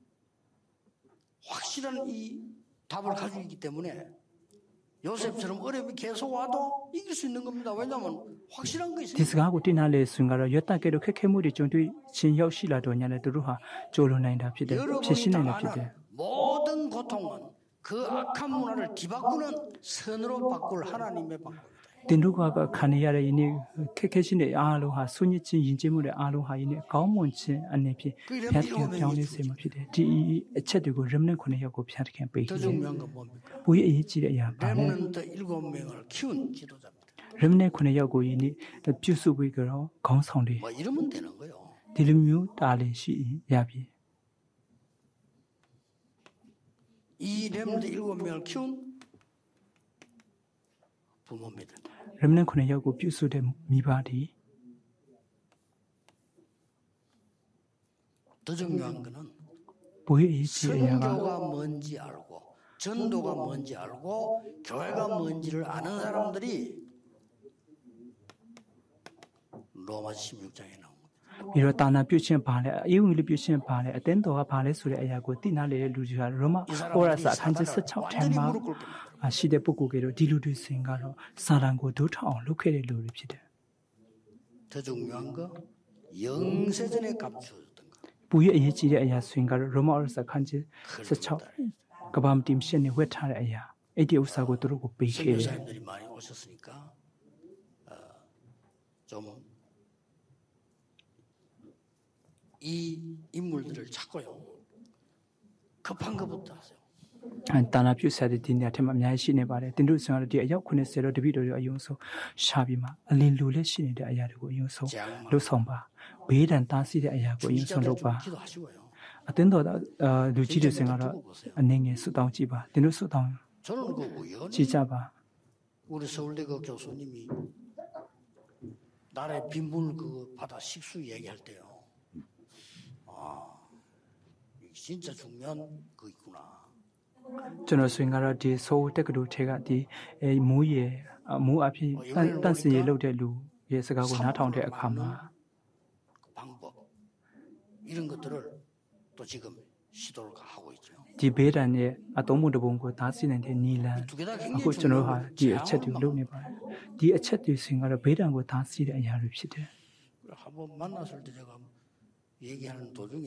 Speaker 1: 확실한 이 답을 가지고 있기 때문에 요셉처럼 어려움이 계속 와도 이길 수 있는 겁니다. 왜냐하면 확실한 거
Speaker 2: ဒီ
Speaker 1: 있으니까.
Speaker 2: စကားကိုတိနာလေဆိုရင်ကတော့ရွတ်တက်ကဲတော့ခက်ခဲမှုတွေကြုံတွေ့ချင်းရောက်ရှိလာတော့ညာနဲ့သူတို့ဟာကြိုးလွန်နိုင်တာဖြစ်တယ်ဖြစ်ရှင်းနိုင်တာဖြစ်တယ်
Speaker 1: 모든 고통은 그 악한 문화를 뒤바꾸는 선으로 바꿀 하나님의 방법입니다.
Speaker 2: တင်တို့ကခံရတဲ့ယနေ့ခက်ခဲရှင်းတဲ့အားလုံးဟာဆွညစ်ချင်းယဉ်ကျေးမှုတဲ့အားလုံးဟာယနေ့အကောင်းမွန်ခြင်းအနေဖြင့်ဖျက်ခင်ပြောင်းလဲစေမှာဖြစ်တယ်ဒီအချက်တွေကိုရမနစ်9ယောက်ကိုဖျက်ခင်ပေး
Speaker 1: 더
Speaker 2: ခဲ့တယ်
Speaker 1: 중요한 건 뭡니까?
Speaker 2: ပိုရအရေးကြီးတဲ့အရာပါလဲ
Speaker 1: 렘넌트 7명을 키운 지도자입니다.
Speaker 2: ရမနစ်9ယောက်ကိုယနေ့ပြုစုပြီးကြတော့ခေါင်းဆောင်တွေ
Speaker 1: 뭐 이러면 되는 거예요.
Speaker 2: ဒီလိုမျိုးတာလင်ရှိရပြီ
Speaker 1: 이 렘넌트 7명을 키운 부모입니다.
Speaker 2: ရမနစ်9ယောက်ကိုပြုစုတဲ့မိဘတွေ
Speaker 1: 더 중요한 거는
Speaker 2: ပိုရအရေးကြီးတဲ့အရာက
Speaker 1: 선교가 뭔지 알고 전도가 뭔지 알고 교회가 뭔지를 아는 사람들이 로마 16장에 나옵니다.
Speaker 2: ပြီးတော့တာနာပြုခြင်းပါလဲအေဝံဂေလိပြုခြင်းပါလဲအသင်းတော်ကပါလဲဆိုတဲ့အရာကိုသိနာလေတဲ့လူတွေကရောမ
Speaker 1: 이
Speaker 2: ဟောရ
Speaker 1: 사람들이
Speaker 2: စာအခန်းကြီး
Speaker 1: 사단을
Speaker 2: 16ထဲ
Speaker 1: 완전히
Speaker 2: မှာ
Speaker 1: 무릎 꿇을 겁니다.
Speaker 2: ရှိတဲ့ပုဂ္ဂိုလ်ကတော့ဒီလူတွေစင်ကတော့စာတန်ကိုဒုထောင်အောင်လုပ်ခဲ့တဲ့လူတွေဖြစ်တယ်
Speaker 1: 더 중요한 거 영세전에 감추었던 거.
Speaker 2: ပူရအရေးကြီးတဲ့အရာဆိုရင်ကတော့ရောမဟောရစာအခန်းကြီး16ကဘာမတင်ရှင်းနေဝတ်ထားတဲ့အရာအဲ့ဒီဥစ္စာကိုသူတို့ကိုပေးခဲ့တယ်
Speaker 1: 선교사님들이 많이 오셨으니까 좀 이 인물들을 찾고요. 급한 것부터 하세요.
Speaker 2: တာနာပြုဆက်တဲ့ဒီနေရာထဲမှာအများကြီးရှိနေပါတယ်တင်တို့ဆိုတော့ဒီအယောက်90တော့တပည့်တော်တွေအယုံဆုံးရှာပြီးမှအလင်းလူလက်ရှိနေတဲ့အရာတွေကိုအယုံဆုံးလှုပ်ဆောင်ပါဘေးဒဏ်တားဆီးတဲ့အရာကိုအယုံဆုံးလုပ်ပါ
Speaker 1: 기도하시고요.
Speaker 2: အတင်းတော်လူကြီးတွေစင်ကတော့အနေငယ်ဆွတောင်းကြည့်ပါတင်တို့ဆွတောင်း
Speaker 1: 저는 그 우연히
Speaker 2: ကြည့်ကြပါ
Speaker 1: 우리 서울대 그 교수님이 나라의 빈물 그 바다 식수 얘기할 때요. 아, 이게 진짜 중요한 거 있구나.
Speaker 2: ကျွန်တော်ဆိုရင်ကတော့ဒီဆိုးတက္ကသိုလ်ထဲကဒီမူးရေမူးအဖြစ်တန့်စင်ရေလုပ်တဲ့လူရဲ့စကားကိုနားထောင်တဲ့အခါမှာ
Speaker 1: 그 방법 이런 것들을 또 지금 시도를 하고 있죠.
Speaker 2: ဒီဘေးဒဏ်ရဲ့အသုံးမှုတစ်ပုံကိုသားစီနိုင်တဲ့နီလန်
Speaker 1: 두 개 다
Speaker 2: အခု
Speaker 1: 굉장히
Speaker 2: ကျွန်တော်ဟာ
Speaker 1: 중요한
Speaker 2: ဒီအချက်တွေလုပ်နေပါတယ်ဒီအချက်တွေဆိုရင်ကတော့ဘေးဒဏ်ကိုသားစီတဲ့အရာတွေဖြစ်တယ်
Speaker 1: 한번 만났을 때 제가 얘기하는 도중에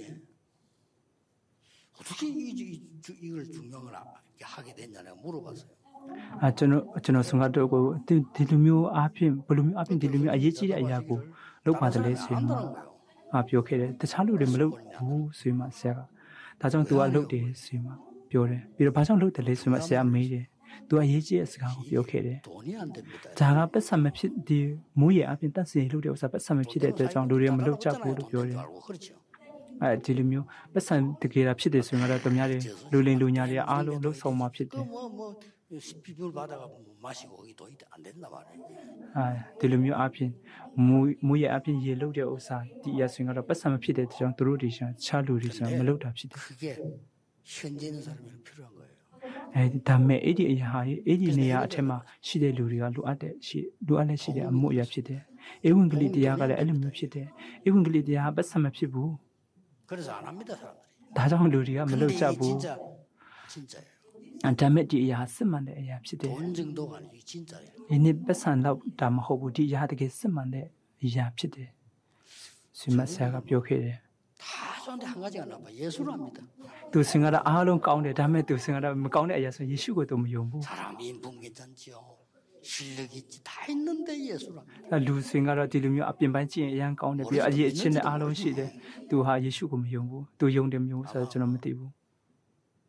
Speaker 1: 어떻게 이걸 중요한 걸 하게 됐냐 내가 물어봤어요.
Speaker 2: ကျွန်တော်ဆုံးကတော့ကိုဒီလိုမျိုးအားဖြင့်ဘယ်လိုမျိုးအားဖြင့်ဒီလိုမျိုးအရေးကြီးတဲ့အရာကိုလုပ်ပါတယ်လဲဆိုရင်
Speaker 1: 안다는 거예요.
Speaker 2: ပြောခဲ့တယ်တခြားလူတွေမလုပ်ဘူးဆိုရင်မှဆရာကဒါကြောင့် तू ကလုပ်တယ်ဆိုရင်မှပြောတယ်ပြီးတော့ဘာကြောင့်လုပ်တယ်လဲဆိုရင်မှဆရာမေးတယ် तू အရေးကြီးတဲ့စကားကိုပြောခဲ့တယ်
Speaker 1: 돈이 안 됩니다.
Speaker 2: ဒါကပတ်စံမဖြစ်ဒီမူးရဲ့အပြင်တက်စီလုပ်တဲ့ဥစ္စာပတ်စံမဖြစ်တဲ့အတွက်ကြောင့်လူတွေမလုပ်ကြဘူးလို့ပြောတယ်
Speaker 1: 알고 그렇죠.
Speaker 2: အဲဒီလိုမျိုးပတ်စံတကယ်တာဖြစ်တယ်ဆိုရင်တော့တမများတွေလူလိန်လူညာတွေအားလုံးလှုပ်ဆောင်မှာဖြစ်တယ်
Speaker 1: 그뭐 비밀 바다가 마시고 거기 돈이 안 된다 말이에요.
Speaker 2: ဒီလိုမျိုးအပြင်မူးရဲ့အပြင်ရေလုပ်တဲ့ဥစ္စာဒီအရာဆိုရင်တော့ပတ်စံမဖြစ်တဲ့အတွက်ကြောင့်သူတို့တွေရှာချလူတွေဆိုမလုပ်တာဖြစ်တယ်
Speaker 1: 그게 현재 있는 사람이 필요한 거예요.
Speaker 2: ဒါမဲ့အဲ့ဒီအရာဟာအဲ့ဒီနေရာအထက်မှာရှိတဲ့လူတွေကလိုအပ်တဲ့ရှိတဲ့အမှုအရာဖြစ်တယ်ဧဝံဂေလိတရားကလည်းအဲ့လိုမျိုးဖြစ်တယ်ဧဝံဂေလိတရားပတ်စံမဖြစ်ဘူး
Speaker 1: 그래서 안 합니다 사람들이.
Speaker 2: ဒါကြောင့်လူတွေကမလုပ်ကြဘူး
Speaker 1: 진짜예요.
Speaker 2: ဒါမဲ့ဒီအရာစစ်မှန်တဲ့အရာဖြစ်တယ်
Speaker 1: 돈 정도가 아니고 진짜예요.
Speaker 2: ဒီနေ့ပတ်စံတော့ဒါမဟုတ်ဘူးဒီအရာတကယ်စစ်မှန်တဲ့အရာဖြစ်တယ်ဆွေမဆရာကပြောခဲ့တယ်
Speaker 1: 다 좋은데 한 가지가 나빠 예수를 합니다.
Speaker 2: သူစင်ကတော့အားလုံးကောင်းတယ်ဒါမဲ့သူစင်ကတော့မကောင်းတဲ့အရာဆိုယေရှုကိုသူမယုံဘူး
Speaker 1: 사람 인품 괜찮지요. 실력 있지 다 있는데 예수를 합니다.
Speaker 2: လူစင်ကတော့ဒီလိုမျိုးအပြင်ပိုင်းကြည့်ရင်အရန်ကောင်းတယ်ပြီးတော့အရေးအချင်းနဲ့အားလုံးရှိတယ်သူဟာယေရှုကိုမယုံဘူးသူယုံတယ်မျိုးဆိုတော့ကျွန်တော်မသိဘူး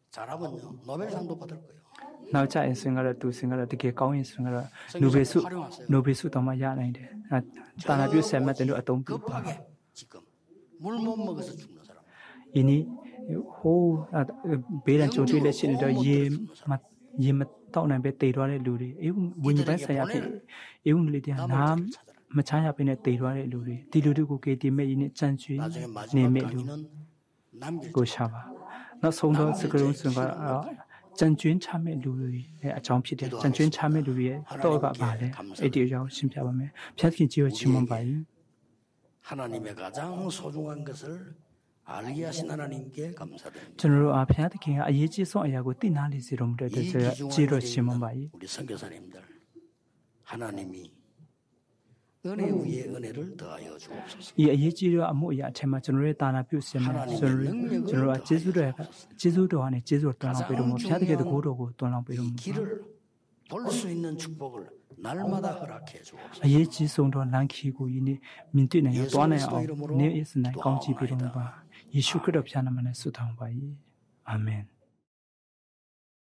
Speaker 1: 잘하면요 노벨상도 받을 거예요.
Speaker 2: နောက်ကျရင်ဆိုရင်ကတော့သူစင်ကတော့တကယ်ကောင်းရင်ဆိုရင်ကတော့နိုဘယ်ဆု
Speaker 1: 활용하세요.
Speaker 2: နိုဘယ်ဆုတောင်မှရနိုင်တယ်တာနာပြုဆယ်မှတ်တယ်လို့အသုံးပြုပါ
Speaker 1: 급하게 지금 물 못 먹어서 죽는 사람.
Speaker 2: ဒီနေ့ဟိုးဘေးရန်ကြုံတွေ့လက်ရှိနေတော့ရေမတောက်နိုင်ပဲတည်သွားတဲ့လူတွေအေးဝิญဉ်ပိုင်းဆိုင်ရာဖြစ်အေးဝင်လေးတရားနာမချမ်းရပဲနဲ့တည်သွားတဲ့လူတွေဒီလူတွေကိုကေတီမဲ့ရင်းနဲ့ကြံ့ကျွေး
Speaker 1: 나중에
Speaker 2: နေ
Speaker 1: 마지막
Speaker 2: မဲ့လူ
Speaker 1: 강의는 남길
Speaker 2: ကိုရှာပါနောက်ဆုံးတော့စကလုံးစင်ကကြံ့ကျွင်းချမဲ့လူတွေရဲ့အကြောင်းဖြစ်တယ်ကြံ့ကျွင်းချမဲ့လူတွေရဲ့တော့ကပါလေအဲ့ဒီအကြောင်းရှင်းပြပါမယ်ဖျက်ခင်ကြီးကိုချီးမွမ်းပါ၏
Speaker 1: 하나님의 가장 소중한 것을 알게 하신 하나님께 감사드립니다.
Speaker 2: ကျွန်တော်တို့အားဖျားသခင်ကအရေးကြီးဆုံးအရာကိုသိနာလေစေတော်မူတဲ့အတွက်ကြီးတော်ချီးမွမ်းပါ၏
Speaker 1: 우리 선교사님들 하나님이 은혜 위에 은혜를 더하여 주옵소서.
Speaker 2: ဒီအရေးကြီးတဲ့အမှုအရာအထက်မှာကျွန်တော်ရဲ့တာနာပြုစင်မှာကျွန်တော်တို့ကကျေးဇူးတော်နဲ့ကျေးဇူးတော်တွန်းလောင်းပေးတော်မူဖျားသခင်တကူတော်ကိုတွန်းလောင်းပေးတော်မူ
Speaker 1: 길을 볼 수 있는 축복을 날마다 허락해 주옵소서.
Speaker 2: အရေးကြီးဆုံးသောလမ်းခီးကိုယနေ့မြင်တွေ့နိုင်ရသွားနိုင်အောင်နေ့ရက်စနိုင်ကောင်းချီးပေးတော်မူပါယေရှုခရစ်တော်ဖျားနာမနဲ့ဆုတောင်းပါ၏အာမင်